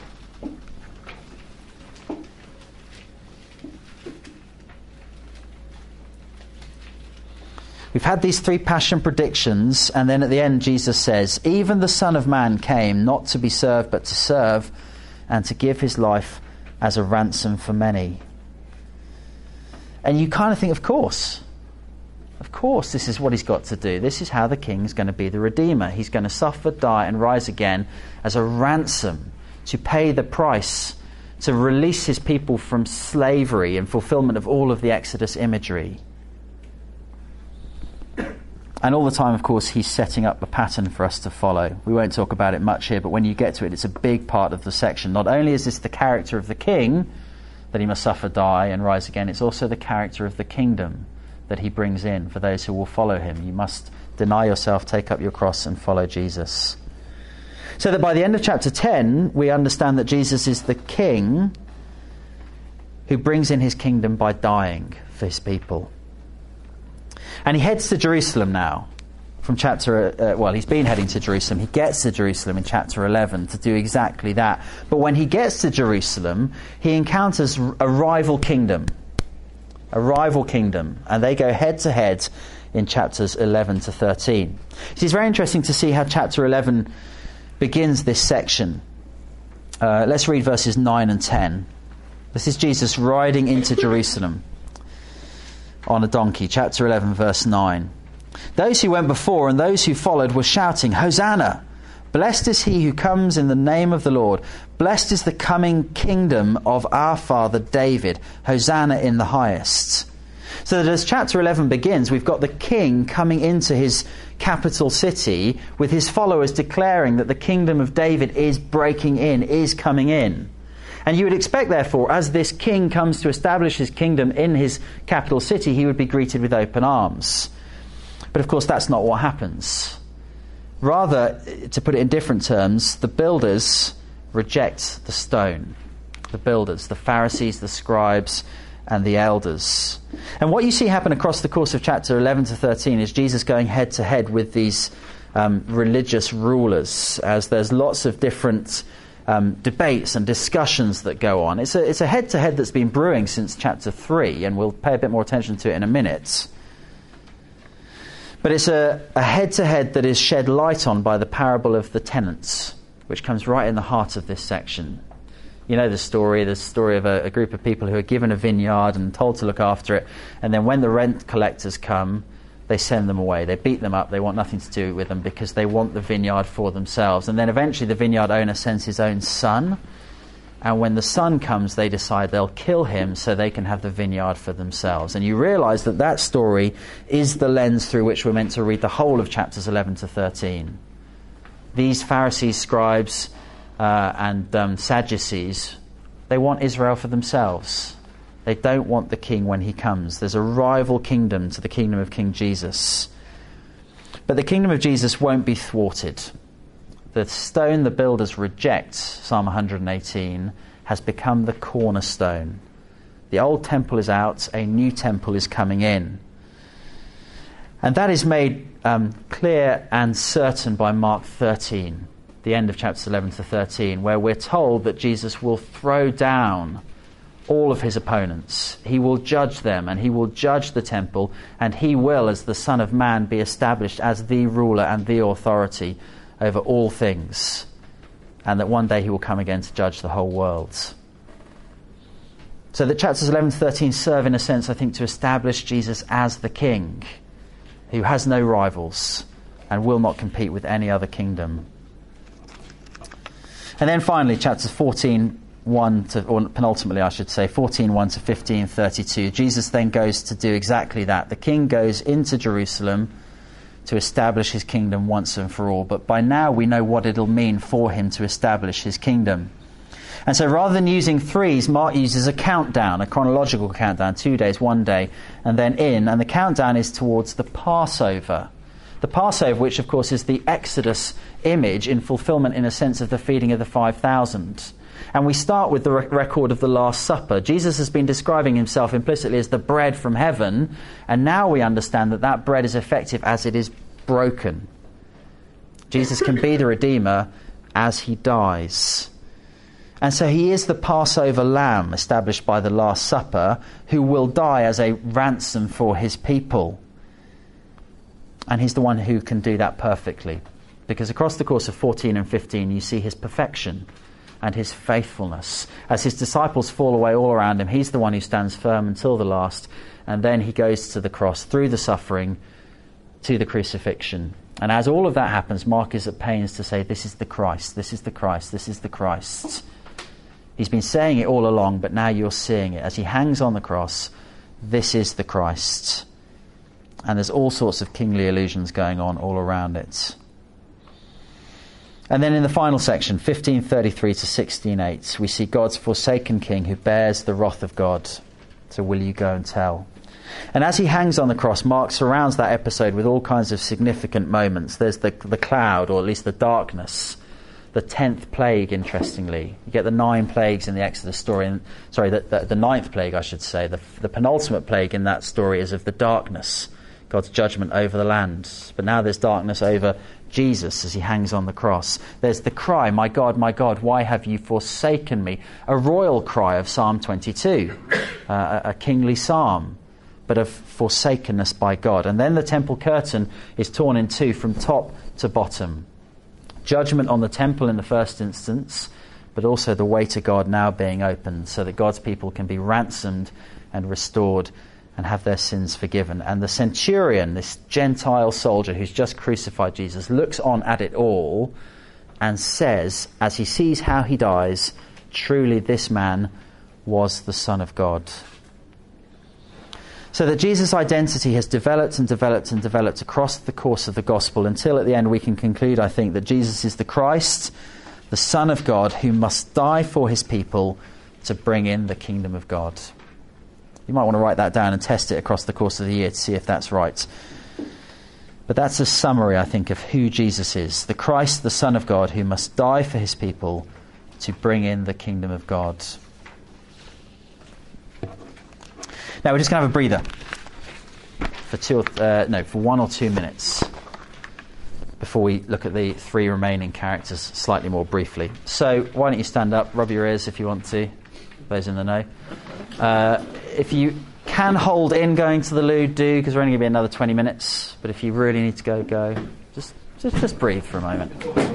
We've had these three passion predictions, and then at the end Jesus says, even the Son of Man came not to be served but to serve, and to give his life as a ransom for many. And you kind of think, of course, of course this is what he's got to do. This is how the king is going to be the Redeemer. He's going to suffer, die and rise again as a ransom, to pay the price, to release his people from slavery and fulfillment of all of the Exodus imagery. And all the time, of course, he's setting up a pattern for us to follow. We won't talk about it much here, but when you get to it, it's a big part of the section. Not only is this the character of the king, that he must suffer, die, and rise again, it's also the character of the kingdom that he brings in for those who will follow him. You must deny yourself, take up your cross, and follow Jesus. So that by the end of chapter ten, we understand that Jesus is the king who brings in his kingdom by dying for his people. And he heads to Jerusalem now. From chapter, uh, well, he's been heading to Jerusalem. He gets to Jerusalem in chapter eleven to do exactly that. But when he gets to Jerusalem, he encounters a rival kingdom. A rival kingdom. And they go head to head in chapters eleven to thirteen. It's very interesting to see how chapter eleven begins this section. Uh, let's read verses nine and ten. This is Jesus riding into Jerusalem on a donkey. Chapter eleven, verse nine. Those who went before and those who followed were shouting, Hosanna! Blessed is he who comes in the name of the Lord. Blessed is the coming kingdom of our father David. Hosanna in the highest. So that as chapter eleven begins, we've got the king coming into his capital city with his followers declaring that the kingdom of David is breaking in, is coming in. And you would expect, therefore, as this king comes to establish his kingdom in his capital city, he would be greeted with open arms. But of course, that's not what happens. Rather, to put it in different terms, the builders reject the stone. The builders, the Pharisees, the scribes, and the elders. And what you see happen across the course of chapter eleven to thirteen is Jesus going head to head with these um, religious rulers, as there's lots of different um, debates and discussions that go on. It's a, it's a head-to-head that's been brewing since chapter three, and we'll pay a bit more attention to it in a minute. But it's a, a head-to-head that is shed light on by the parable of the tenants, which comes right in the heart of this section. You know the story, the story of a, a group of people who are given a vineyard and told to look after it, and then when the rent collectors come, they send them away. They beat them up. They want nothing to do with them because they want the vineyard for themselves. And then eventually the vineyard owner sends his own son, and when the son comes, they decide they'll kill him so they can have the vineyard for themselves. And you realise that that story is the lens through which we're meant to read the whole of chapters eleven to thirteen. These Pharisees, scribes, uh, and um, Sadducees, they want Israel for themselves. They don't want the king when he comes. There's a rival kingdom to the kingdom of King Jesus. But the kingdom of Jesus won't be thwarted. The stone the builders reject, Psalm one hundred eighteen, has become the cornerstone. The old temple is out, a new temple is coming in. And that is made um, clear and certain by Mark thirteen, the end of chapters eleven to thirteen, where we're told that Jesus will throw down all of his opponents. He will judge them, and he will judge the temple, and he will, as the Son of Man, be established as the ruler and the authority over all things, and that one day he will come again to judge the whole world. So that chapters eleven to thirteen serve, in a sense, I think, to establish Jesus as the king, who has no rivals and will not compete with any other kingdom. And then finally, chapters fourteen, one to, or penultimately I should say, fourteen, one to fifteen, thirty-two. Jesus then goes to do exactly that. The king goes into Jerusalem to establish his kingdom once and for all. But by now we know what it'll mean for him to establish his kingdom. And so rather than using threes, Mark uses a countdown, a chronological countdown, two days, one day, and then in. And the countdown is towards the Passover. The Passover, which of course is the Exodus image in fulfillment, in a sense, of the feeding of the five thousand. And we start with the rec- record of the Last Supper. Jesus has been describing himself implicitly as the bread from heaven, and now we understand that that bread is effective as it is broken. Jesus can be the Redeemer as he dies. And so he is the Passover lamb established by the Last Supper, who will die as a ransom for his people. And he's the one who can do that perfectly. Because across the course of fourteen and fifteen, you see his perfection and his faithfulness. As his disciples fall away all around him, he's the one who stands firm until the last. And then he goes to the cross, through the suffering, to the crucifixion. And as all of that happens, Mark is at pains to say, this is the Christ, this is the Christ, this is the Christ. He's been saying it all along, but now you're seeing it. As he hangs on the cross, this is the Christ. And there's all sorts of kingly illusions going on all around it. And then in the final section, fifteen thirty-three to sixteen eight, we see God's forsaken king who bears the wrath of God. So will you go and tell? And as he hangs on the cross, Mark surrounds that episode with all kinds of significant moments. There's the, the cloud, or at least the darkness. The tenth plague, interestingly. You get the nine plagues in the Exodus story. And, sorry, the, the, the ninth plague, I should say. The, the penultimate plague in that story is of the darkness. God's judgment over the land. But now there's darkness over Jesus as he hangs on the cross. There's the cry, my God, my God, why have you forsaken me? A royal cry of Psalm twenty-two, uh, a, a kingly psalm, but of forsakenness by God. And then the temple curtain is torn in two from top to bottom. Judgment on the temple in the first instance, but also the way to God now being opened so that God's people can be ransomed and restored and have their sins forgiven. And the centurion, this Gentile soldier who's just crucified Jesus, looks on at it all and says, as he sees how he dies, truly this man was the Son of God. So that Jesus' identity has developed and developed and developed across the course of the gospel until at the end we can conclude, I think, that Jesus is the Christ, the Son of God, who must die for his people to bring in the kingdom of God. You might want to write that down and test it across the course of the year to see if that's right. But that's a summary, I think, of who Jesus is. The Christ, the Son of God, who must die for his people to bring in the kingdom of God. Now we're just going to have a breather for two, or, uh, no, for one or two minutes before before we look at the three remaining characters slightly more briefly. So why don't you stand up, rub your ears if you want to, those in the know. Uh, if you can hold in going to the loo, do, because we're only going to be another twenty minutes. But if you really need to go, go. Just, just, just breathe for a moment.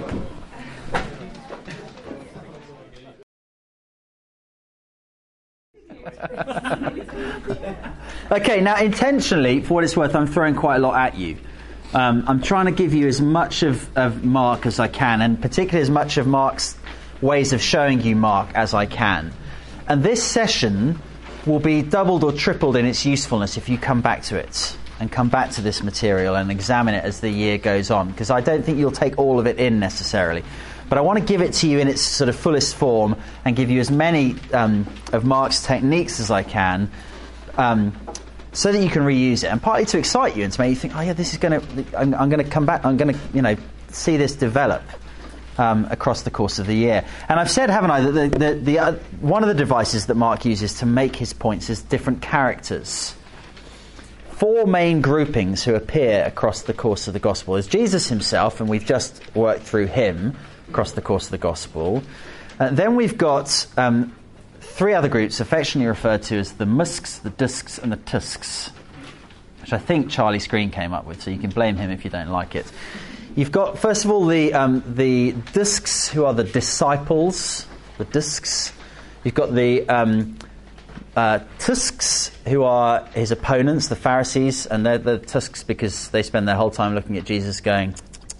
Okay, now intentionally, for what it's worth, I'm throwing quite a lot at you. Um, I'm trying to give you as much of, of Mark as I can, and particularly as much of Mark's ways of showing you Mark as I can. And this session will be doubled or tripled in its usefulness if you come back to it and come back to this material and examine it as the year goes on, because I don't think you'll take all of it in necessarily. But I want to give it to you in its sort of fullest form and give you as many um, of Mark's techniques as I can, um, so that you can reuse it, and partly to excite you and to make you think, oh yeah, this is going to, I'm, I'm going to come back, I'm going to, you know, see this develop um, across the course of the year. And I've said, haven't I, that the, the, the uh, one of the devices that Mark uses to make his points is different characters. Four main groupings who appear across the course of the gospel. There's Jesus himself, and we've just worked through him across the course of the gospel. Uh, then we've got um, three other groups affectionately referred to as the musks, the discs, and the tusks, which I think Charlie Screen came up with, so you can blame him if you don't like it. You've got, first of all, the um, the discs, who are the disciples, the discs. You've got the um, uh, tusks, who are his opponents, the Pharisees, and they're the tusks because they spend their whole time looking at Jesus going...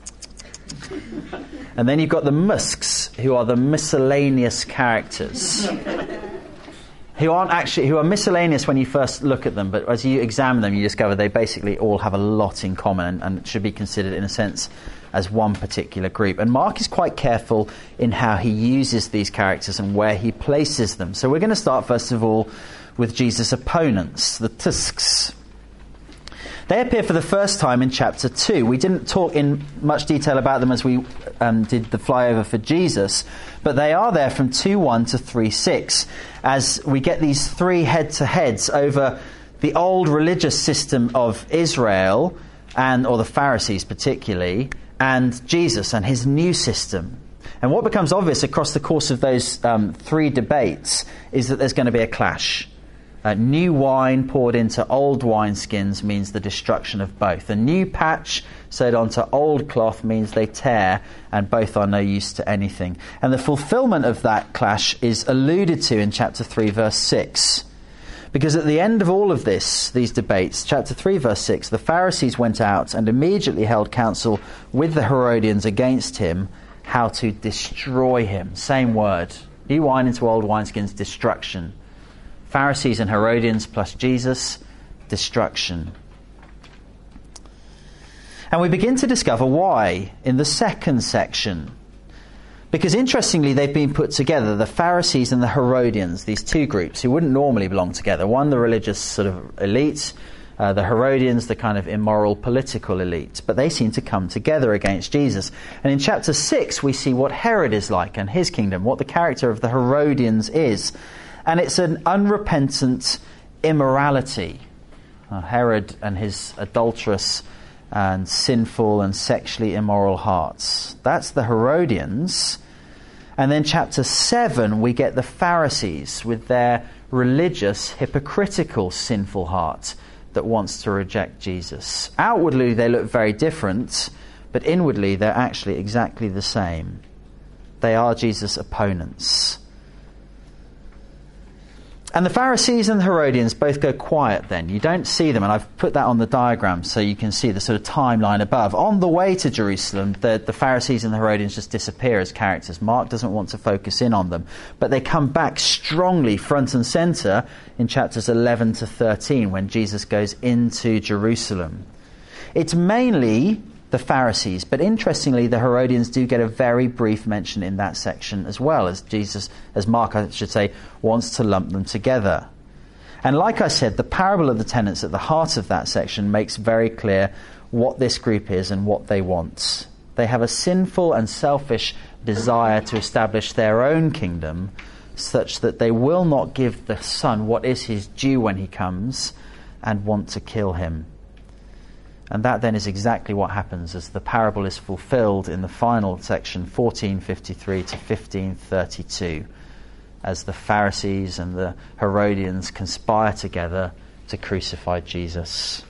And then you've got the musks, who are the miscellaneous characters, who aren't actually, who are miscellaneous when you first look at them, but as you examine them, you discover they basically all have a lot in common, and, and should be considered, in a sense, as one particular group. And Mark is quite careful in how he uses these characters and where he places them. So we're going to start, first of all, with Jesus' opponents, the tusks. They appear for the first time in chapter two. We didn't talk in much detail about them as we um, did the flyover for Jesus, but they are there from two one to three six, as we get these three head-to-heads over the old religious system of Israel, and or the Pharisees particularly, and Jesus and his new system. And what becomes obvious across the course of those um, three debates is that there's going to be a clash. Uh, new wine poured into old wineskins means the destruction of both. A new patch sewed onto old cloth means they tear, and both are no use to anything. And the fulfillment of that clash is alluded to in chapter three, verse six. Because at the end of all of this, these debates, chapter three, verse six, the Pharisees went out and immediately held counsel with the Herodians against him, how to destroy him. Same word. New wine into old wineskins, destruction. Pharisees and Herodians plus Jesus, destruction. And we begin to discover why in the second section. Because interestingly, they've been put together, the Pharisees and the Herodians, these two groups who wouldn't normally belong together. One, the religious sort of elite, uh, the Herodians, the kind of immoral political elite. But they seem to come together against Jesus. And in chapter six, we see what Herod is like and his kingdom, what the character of the Herodians is. And it's an unrepentant immorality. Uh, Herod and his adulterous and sinful and sexually immoral hearts. That's the Herodians. And then chapter seven, we get the Pharisees with their religious, hypocritical, sinful heart that wants to reject Jesus. Outwardly, they look very different, but inwardly, they're actually exactly the same. They are Jesus' opponents. And the Pharisees and the Herodians both go quiet then. You don't see them, and I've put that on the diagram so you can see the sort of timeline above. On the way to Jerusalem, the, the Pharisees and the Herodians just disappear as characters. Mark doesn't want to focus in on them. But they come back strongly front and centre in chapters eleven to thirteen when Jesus goes into Jerusalem. It's mainly the Pharisees, but interestingly the Herodians do get a very brief mention in that section as well, as Jesus, as Mark I should say, wants to lump them together. And like I said, the parable of the tenants at the heart of that section makes very clear what this group is and what they want. They have a sinful and selfish desire to establish their own kingdom, such that they will not give the Son what is his due when he comes, and want to kill him. And that then is exactly what happens as the parable is fulfilled in the final section, fourteen fifty-three to fifteen thirty-two, as the Pharisees and the Herodians conspire together to crucify Jesus.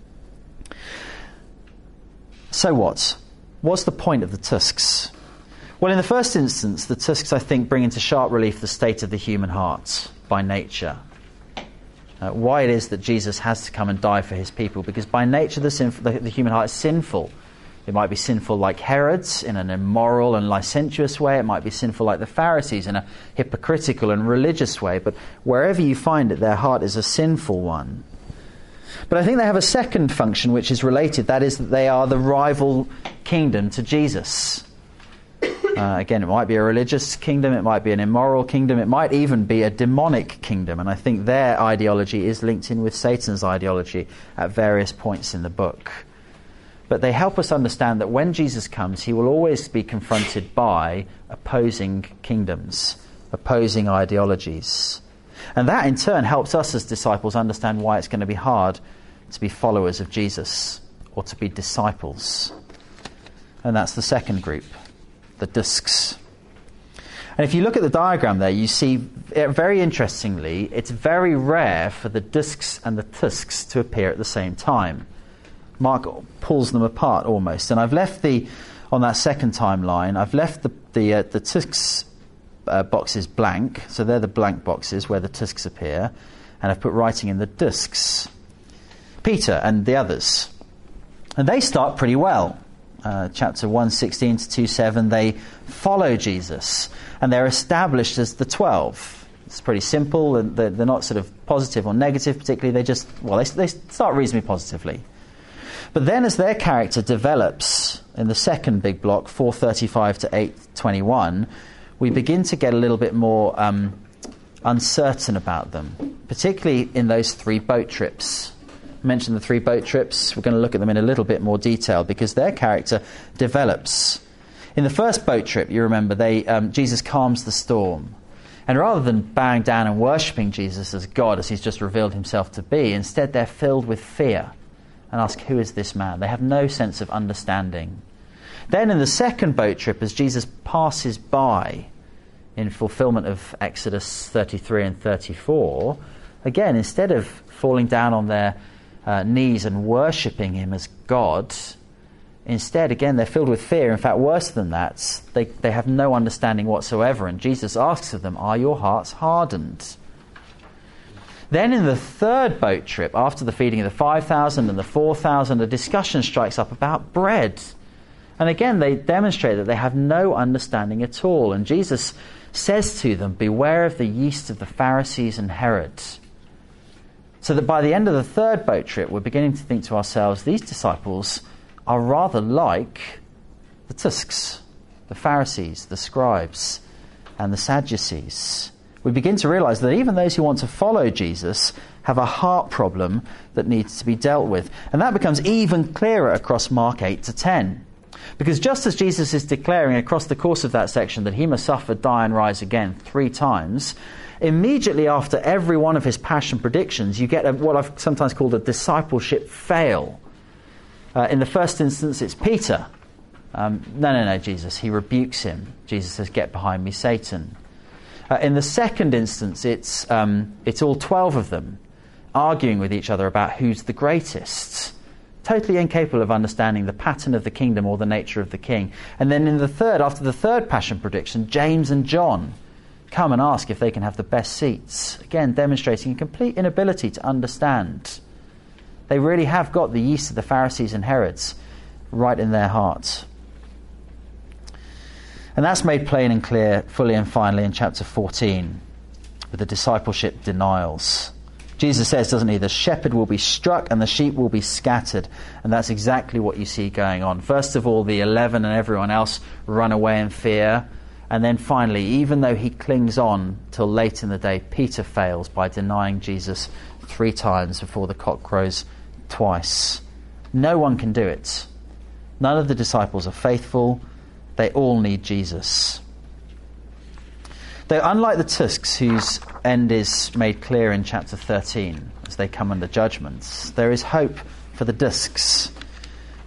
So what? What's the point of the tusks? Well, in the first instance, the tusks, I think, bring into sharp relief the state of the human heart by nature. Uh, why it is that Jesus has to come and die for his people, because by nature the, sinf- the, the human heart is sinful. It might be sinful like Herod's in an immoral and licentious way. It might be sinful like the Pharisees in a hypocritical and religious way. But wherever you find it, their heart is a sinful one. But I think they have a second function which is related. That is that they are the rival kingdom to Jesus. Uh, again, it might be a religious kingdom, it might be an immoral kingdom, it might even be a demonic kingdom. And I think their ideology is linked in with Satan's ideology at various points in the book. But they help us understand that when Jesus comes, he will always be confronted by opposing kingdoms, opposing ideologies. And that in turn helps us as disciples understand why it's going to be hard to be followers of Jesus or to be disciples. And that's the second group, the tusks. And if you look at the diagram there, you see, very interestingly, it's very rare for the tusks and the tusks to appear at the same time. Mark pulls them apart almost. And I've left the, on that second timeline, I've left the the, uh, the tusks uh, boxes blank. So they're the blank boxes where the tusks appear. And I've put writing in the tusks. Peter and the others. And they start pretty well. Uh, chapter one sixteen to two seven, they follow Jesus. And they're established as the twelve. It's pretty simple. And they're, they're not sort of positive or negative particularly. They just, well, they, they start reasonably positively. But then as their character develops in the second big block, four thirty-five to eight twenty-one, we begin to get a little bit more um, uncertain about them, particularly in those three boat trips. I mentioned the three boat trips. We're going to look at them in a little bit more detail because their character develops. In the first boat trip, you remember, they um, Jesus calms the storm. And rather than bowing down and worshipping Jesus as God, as he's just revealed himself to be, instead they're filled with fear and ask, who is this man? They have no sense of understanding. Then in the second boat trip, as Jesus passes by in fulfillment of Exodus thirty-three and thirty-four, again, instead of falling down on their uh, knees and worshipping him as God, instead, again, they're filled with fear. In fact, worse than that, they, they have no understanding whatsoever. And Jesus asks of them, are your hearts hardened? Then in the third boat trip, after the feeding of the five thousand and the four thousand, a discussion strikes up about bread. And again, they demonstrate that they have no understanding at all. And Jesus says to them, beware of the yeast of the Pharisees and Herod. So that by the end of the third boat trip, we're beginning to think to ourselves, these disciples are rather like the tusks, the Pharisees, the scribes, and the Sadducees. We begin to realize that even those who want to follow Jesus have a heart problem that needs to be dealt with. And that becomes even clearer across Mark eight to ten. Because just as Jesus is declaring across the course of that section that he must suffer, die and rise again three times, immediately after every one of his passion predictions, you get a, what I've sometimes called a discipleship fail. Uh, in the first instance, it's Peter. Um, no, no, no, Jesus. He rebukes him. Jesus says, get behind me, Satan. Uh, in the second instance, it's um, it's all twelve of them arguing with each other about who's the greatest, totally incapable of understanding the pattern of the kingdom or the nature of the king. And then in the third, after the third passion prediction, James and John come and ask if they can have the best seats, again demonstrating a complete inability to understand. They really have got the yeast of the Pharisees and Herods right in their hearts. And that's made plain and clear fully and finally in chapter fourteen with the discipleship denials. Jesus says, doesn't he, the shepherd will be struck and the sheep will be scattered. And that's exactly what you see going on. First of all, the eleven and everyone else run away in fear. And then finally, even though he clings on till late in the day, Peter fails by denying Jesus three times before the cock crows twice. No one can do it. None of the disciples are faithful. They all need Jesus. Though unlike the tusks, whose end is made clear in chapter thirteen, as they come under judgments, there is hope for the tusks.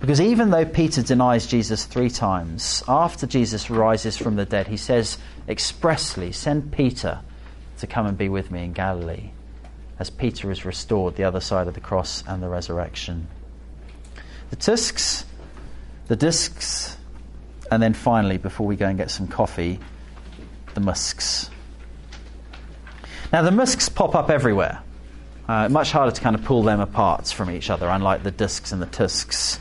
Because even though Peter denies Jesus three times, after Jesus rises from the dead, he says expressly, send Peter to come and be with me in Galilee, as Peter is restored the other side of the cross and the resurrection. The tusks, the discs, and then finally, before we go and get some coffee, the musks. Now the musks pop up everywhere. Uh, much harder to kind of pull them apart from each other, unlike the discs and the tusks.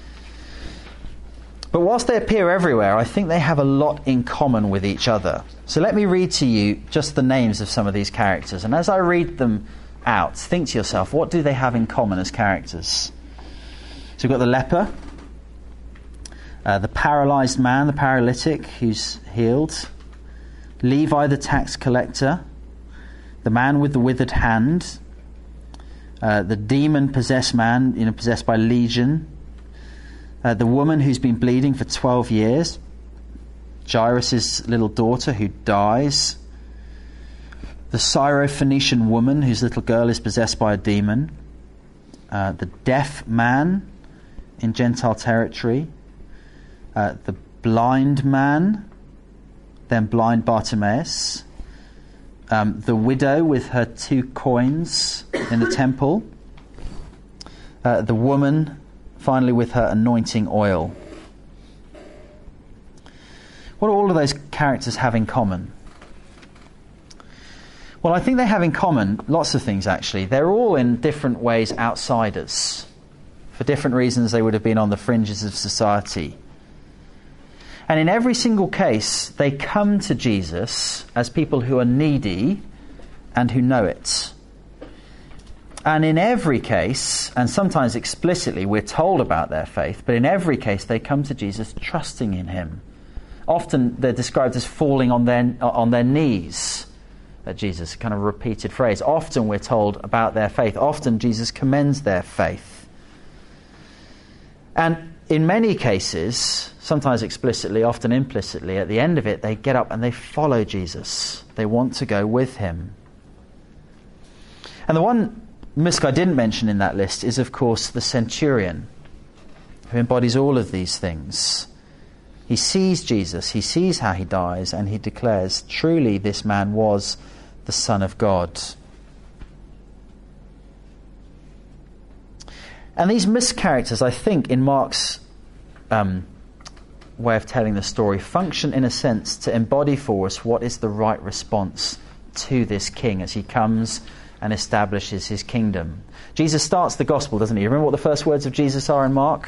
But whilst they appear everywhere, I think they have a lot in common with each other. So let me read to you just the names of some of these characters. And as I read them out, think to yourself, what do they have in common as characters? So we've got the leper, uh, the paralysed man, the paralytic who's healed, Levi the tax collector, the man with the withered hand, uh, the demon-possessed man, you know, possessed by legion, uh, the woman who's been bleeding for twelve years, Jairus' little daughter who dies, the Syrophoenician woman whose little girl is possessed by a demon, uh, the deaf man in Gentile territory, uh, the blind man, then blind Bartimaeus, um, the widow with her two coins in the temple, uh, the woman finally with her anointing oil. What do all of those characters have in common? Well, I think they have in common lots of things, actually. They're all in different ways outsiders. For different reasons, they would have been on the fringes of society. And in every single case, they come to Jesus as people who are needy and who know it. And in every case, and sometimes explicitly, we're told about their faith, but in every case, they come to Jesus trusting in him. Often they're described as falling on their, on their knees at Jesus, a kind of repeated phrase. Often we're told about their faith. Often Jesus commends their faith. And in many cases, sometimes explicitly, often implicitly, at the end of it, they get up and they follow Jesus. They want to go with him. And the one Musk I didn't mention in that list is, of course, the centurion, who embodies all of these things. He sees Jesus, he sees how he dies, and he declares, truly this man was the Son of God. And these mischaracters, I think, in Mark's um, way of telling the story, function in a sense to embody for us what is the right response to this king as he comes and establishes his kingdom. Jesus starts the gospel, doesn't he? Remember what the first words of Jesus are in Mark?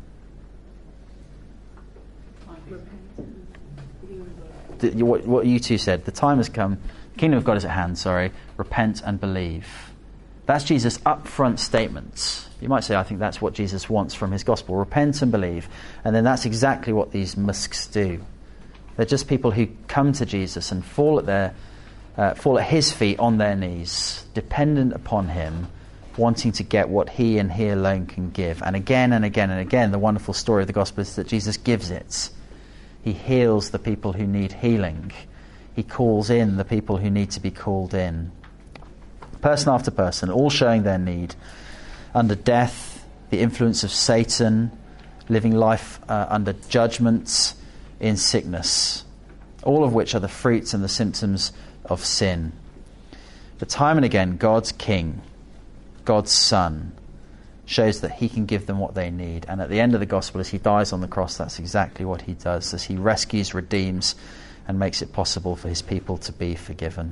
The, what, what you two said, the time has come, the kingdom of God is at hand, sorry, repent and believe. That's Jesus' upfront statements. You might say, I think that's what Jesus wants from his gospel, repent and believe. And then that's exactly what these musks do. They're just people who come to Jesus and fall at their uh, fall at his feet on their knees, dependent upon him, wanting to get what he and he alone can give. And again and again and again, the wonderful story of the gospel is that Jesus gives it. He heals the people who need healing. He calls in the people who need to be called in. Person after person, all showing their need. Under death, the influence of Satan, living life uh, under judgment, in sickness. All of which are the fruits and the symptoms of sin. But time and again, God's King, God's Son, shows that he can give them what they need. And at the end of the gospel, as he dies on the cross, that's exactly what he does, as he rescues, redeems, and makes it possible for his people to be forgiven.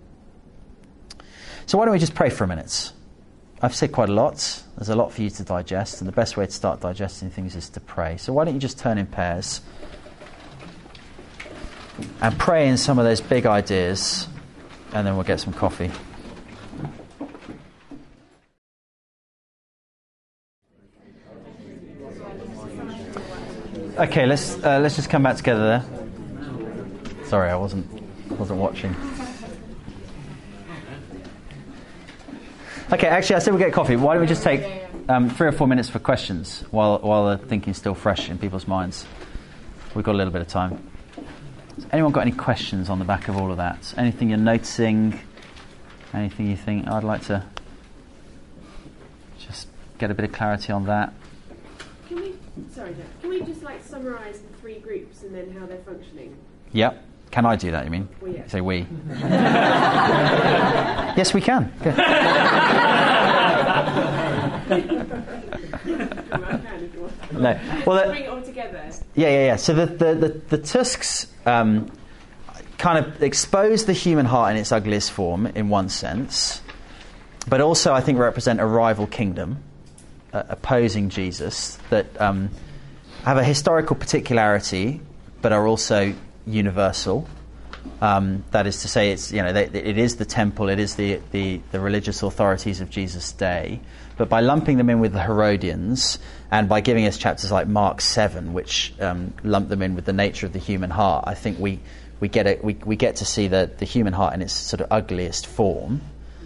So why don't we just pray for a minute? I've said quite a lot. There's a lot for you to digest, and the best way to start digesting things is to pray. So why don't you just turn in pairs and pray in some of those big ideas, and then we'll get some coffee. Okay, let's uh, let's just come back together there. Sorry, I wasn't wasn't watching. Okay, actually, I said we'll get coffee. Why don't we just take um, three or four minutes for questions while while the thinking's still fresh in people's minds? We've got a little bit of time. Has anyone got any questions on the back of all of that? Anything you're noticing? Anything you think, oh, I'd like to just get a bit of clarity on that? Can we Sorry, Jack. Can we just like summarise the three groups and then how they're functioning? Yep. Can I do that, you mean? Well, yeah. Say we. Yes, we can. Well, I can if you want. No. Well, the- bring it all together. Yeah, yeah, yeah. So the the the, the Tusks um, kind of expose the human heart in its ugliest form, in one sense, but also I think represent a rival kingdom uh, opposing Jesus that um, have a historical particularity, but are also universal. Um, that is to say, it's you know they, it is the temple, it is the, the the religious authorities of Jesus' day. But by lumping them in with the Herodians, and by giving us chapters like Mark seven, which um, lump them in with the nature of the human heart, I think we we get it. We we get to see the the human heart in its sort of ugliest form.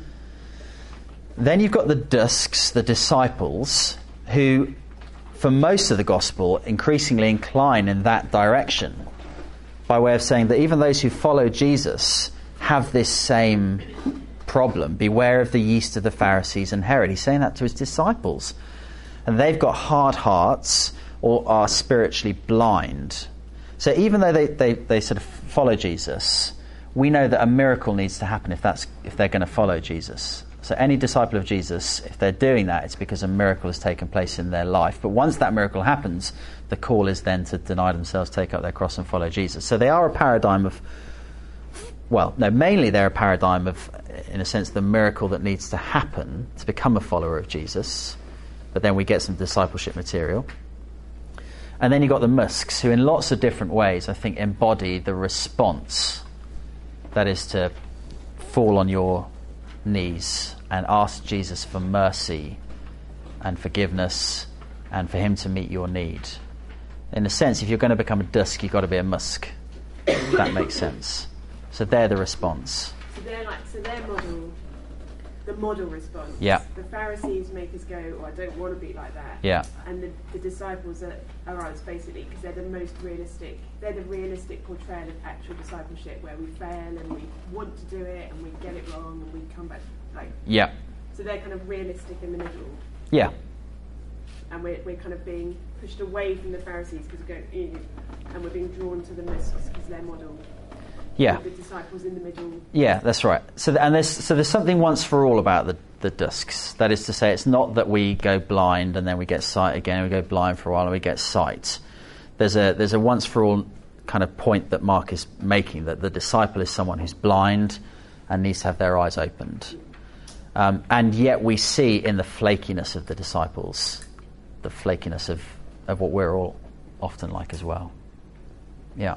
Then you've got the Dusks, the disciples, who, for most of the gospel, increasingly incline in that direction, by way of saying that even those who follow Jesus have this same problem. Beware of the yeast of the Pharisees and Herod. He's saying that to his disciples. And they've got hard hearts or are spiritually blind. So even though they, they, they sort of follow Jesus, we know that a miracle needs to happen if that's if they're going to follow Jesus. So any disciple of Jesus, if they're doing that, it's because a miracle has taken place in their life. But once that miracle happens, the call is then to deny themselves, take up their cross and follow Jesus. So they are a paradigm of, well, no, mainly they're a paradigm of, in a sense, the miracle that needs to happen to become a follower of Jesus. But then we get some discipleship material. And then you've got the Musks, who in lots of different ways, I think, embody the response. That is to fall on your knees and ask Jesus for mercy and forgiveness and for him to meet your need. In a sense, if you're going to become a Dusk, you've got to be a Musk. If that makes sense. So they're the response. So they're like, so their model, the model response. Yeah. The Pharisees make us go, oh, I don't want to be like that. Yeah. And the, the disciples are, are us, basically, because they're the most realistic. They're the realistic portrayal of actual discipleship, where we fail and we want to do it and we get it wrong and we come back. Like. Yeah. So they're kind of realistic in the middle. Yeah. And we're, we're kind of being pushed away from the Pharisees because we're going, ew, and we're being drawn to the Musks because they're model. Yeah. The disciples in the middle. Yeah, that's right. So th- and there's so there's something once for all about the, the Dusks. That is to say, it's not that we go blind and then we get sight again, we go blind for a while and we get sight. There's a there's a once for all kind of point that Mark is making, that the disciple is someone who's blind and needs to have their eyes opened. Um, and yet we see in the flakiness of the disciples, the flakiness of, of what we're all often like as well. Yeah.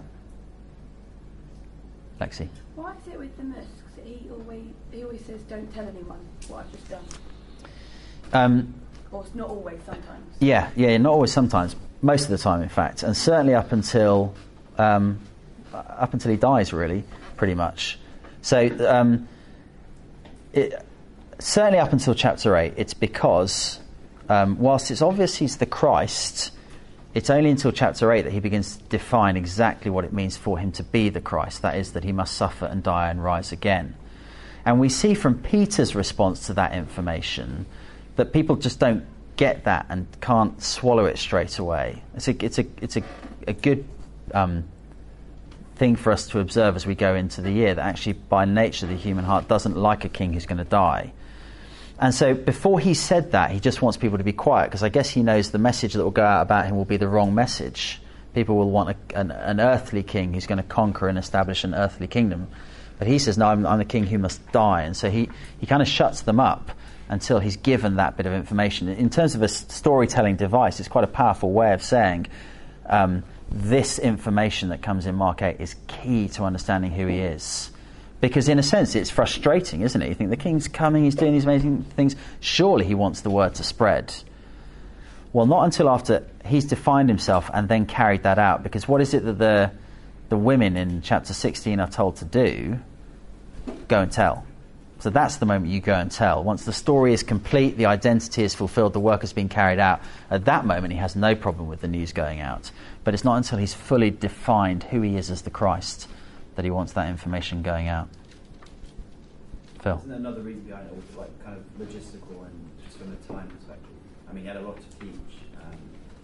Lexi. Why is it with the Musks that he always he always says, "Don't tell anyone what I've just done"? Um, or it's not always, sometimes. Yeah, yeah, not always. Sometimes, most of the time, in fact, and certainly up until um, up until he dies, really, pretty much. So, um, it, certainly up until chapter eight, it's because um, whilst it's obvious he's the Christ, it's only until chapter eight that he begins to define exactly what it means for him to be the Christ. That is, that he must suffer and die and rise again. And we see from Peter's response to that information that people just don't get that and can't swallow it straight away. It's a, it's a, it's a, a good um, thing for us to observe as we go into the year, that actually by nature the human heart doesn't like a king who's going to die. And so before he said that, he just wants people to be quiet, because I guess he knows the message that will go out about him will be the wrong message. People will want a, an, an earthly king who's going to conquer and establish an earthly kingdom. But he says, no, I'm, I'm the king who must die. And so he, he kind of shuts them up until he's given that bit of information. In terms of a storytelling device, it's quite a powerful way of saying um, this information that comes in Mark eight is key to understanding who he is. Because in a sense, it's frustrating, isn't it? You think the king's coming, he's doing these amazing things. Surely he wants the word to spread. Well, not until after he's defined himself and then carried that out. Because what is it that the the women in chapter sixteen are told to do? Go and tell. So that's the moment you go and tell. Once the story is complete, the identity is fulfilled, the work has been carried out. At that moment, he has no problem with the news going out. But it's not until he's fully defined who he is as the Christ that he wants that information going out. Phil? Isn't there another reason behind it, also like kind of logistical and just from a time perspective? I mean, he had a lot to teach. Um,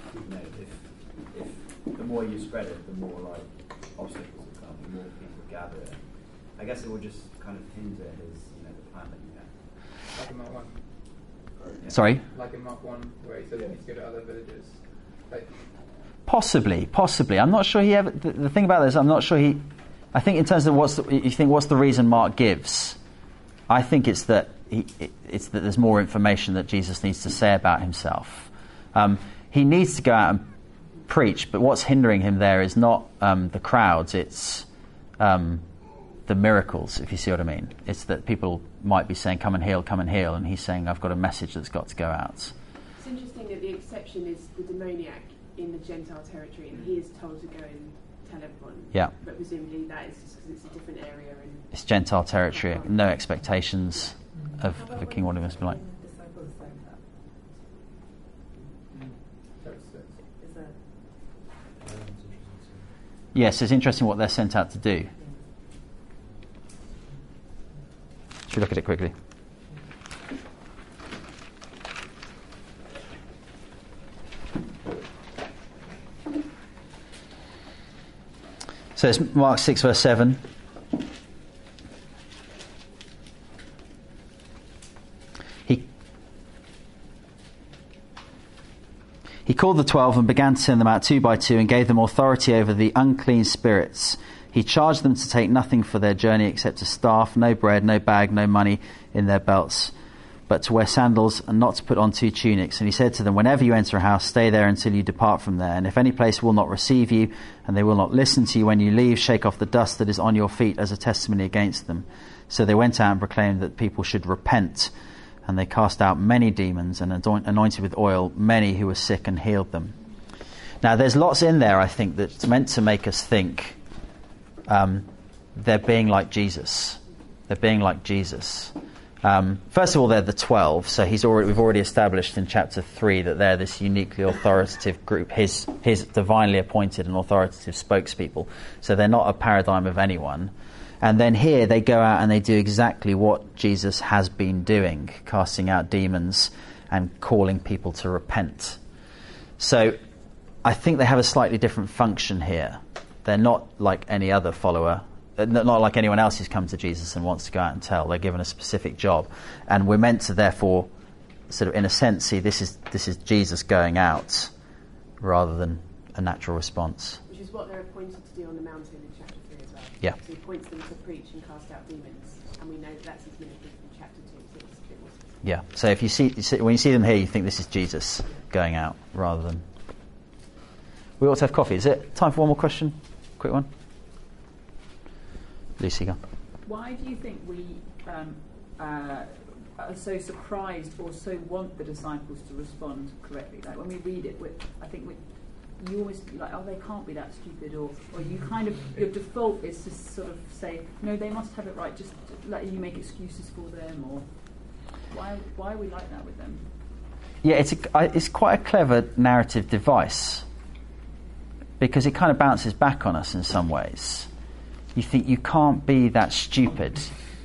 you know, if if the more you spread it, the more like obstacles will come, the more people gather it. I guess it will just kind of hinder his, you know, the plan that you have. Like in Mark one. Yeah. Sorry? Like in Mark one, where he says he needs to go to other villages. Like, Possibly, possibly. I'm not sure he ever. The, the thing about this, I'm not sure he. I think in terms of what's the, you think what's the reason Mark gives. I think it's that he, it, it's that there's more information that Jesus needs to say about himself. Um, he needs to go out and preach, but what's hindering him there is not um, the crowds. It's um, the miracles, if you see what I mean. It's that people might be saying, "Come and heal, come and heal," and he's saying, "I've got a message that's got to go out." It's interesting that the exception is the demoniac in the Gentile territory, and he is told to go and tell everyone. Yeah. But presumably that is just because it's a different area. And It's Gentile territory, no expectations of, of a king. What it must be like. Disciples sent up. chapter six. Is that Yes, it's interesting what they're sent out to do. Should we look at it quickly? So it's Mark six verse seven. He He called the twelve and began to send them out two by two and gave them authority over the unclean spirits. He charged them to take nothing for their journey except a staff, no bread, no bag, no money in their belts, but to wear sandals and not to put on two tunics. And he said to them, whenever you enter a house, stay there until you depart from there. And if any place will not receive you, and they will not listen to you when you leave, shake off the dust that is on your feet as a testimony against them. So they went out and proclaimed that people should repent. And they cast out many demons and anointed with oil many who were sick and healed them. Now there's lots in there, I think, that's meant to make us think um, they're being like Jesus. They're being like Jesus. Um, first of all, they're the twelve, so he's already, we've already established in chapter three that they're this uniquely authoritative group, his, his divinely appointed and authoritative spokespeople. So they're not a paradigm of anyone. And then here they go out and they do exactly what Jesus has been doing, casting out demons and calling people to repent. So I think they have a slightly different function here. They're not like any other follower, not like anyone else who's come to Jesus and wants to go out and tell. They're given a specific job. And we're meant to therefore, sort of in a sense, see this is this is Jesus going out rather than a natural response. which is what they're appointed to do on the mountain in chapter three as well. Yeah. So he appoints them to preach and cast out demons, and we know that that's his ministry from chapter two. So it's a bit more specific. Yeah. So if you see, you see when you see them here, you think this is Jesus going out rather than. We ought to have coffee. Is it time for one more question? Quick one. Lucy, go. Why do you think we um, uh, are so surprised or so want the disciples to respond correctly? Like when we read it, we, I think we, you always be like, oh, they can't be that stupid, or or you kind of your default is to sort of say, no, they must have it right. Just let you make excuses for them, or why why are we like that with them? Yeah, it's a, it's quite a clever narrative device because it kind of bounces back on us in some ways. You think you can't be that stupid.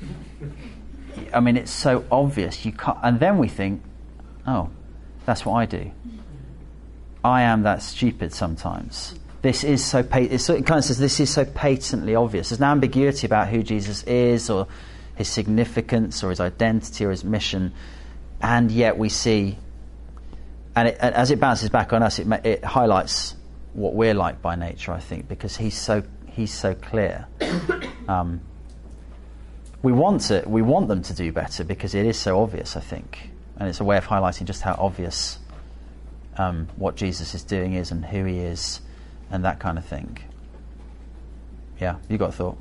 I mean, it's so obvious. You can't, and then we think, oh, that's what I do. I am that stupid sometimes. This is so. Pa- it's so, it kind of says this is so patently obvious. There's no ambiguity about who Jesus is, or his significance, or his identity, or his mission, and yet we see. And, it, and as it bounces back on us, it, it highlights what we're like by nature, I think, because he's so. He's so clear. Um, we want it. We want them to do better because it is so obvious, I think, and it's a way of highlighting just how obvious um, what Jesus is doing is and who he is, and that kind of thing. Yeah, you got a thought?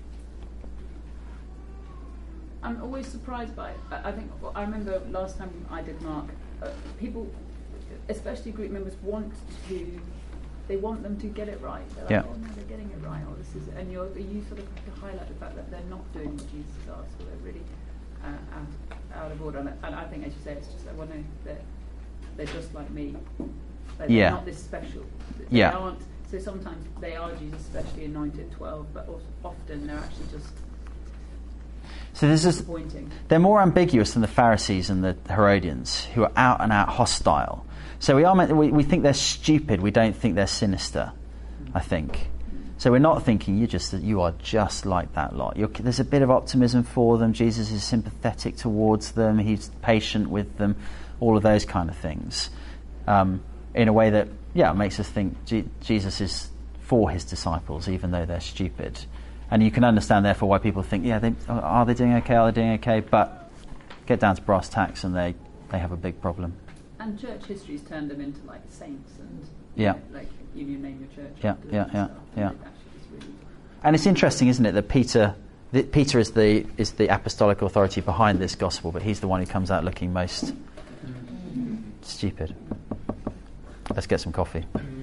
I'm always surprised by. I think I remember last time I did Mark. Uh, people, especially group members, want to. They want them to get it right. They're like, yeah. oh no, they're getting it right. Or this is, and you're, you sort of have to highlight the fact that they're not doing what Jesus asked, or they're really uh, out, out of order. And, and I think, as you say, it's just that well, no, they're they're just like me. They're, yeah. they're not this special. They yeah. aren't. So sometimes they are Jesus, especially anointed twelve, but also often they're actually just. So this is disappointing. they're more ambiguous than the Pharisees and the Herodians, who are out and out hostile. So we are meant, we, we think they're stupid. We don't think they're sinister. I think. So we're not thinking you just you are just like that lot. You're, there's a bit of optimism for them. Jesus is sympathetic towards them. He's patient with them. All of those kind of things, um, in a way that yeah makes us think G- Jesus is for his disciples, even though they're stupid. And you can understand therefore why people think yeah they, are they doing okay? Are they doing okay? But get down to brass tacks and they, they have a big problem. And church history's turned them into like saints and yeah. you know, like you name your church. Yeah, yeah, yeah, yeah. Really and it's interesting, isn't it, that Peter, that Peter is the is the apostolic authority behind this gospel, but he's the one who comes out looking most stupid. Let's get some coffee.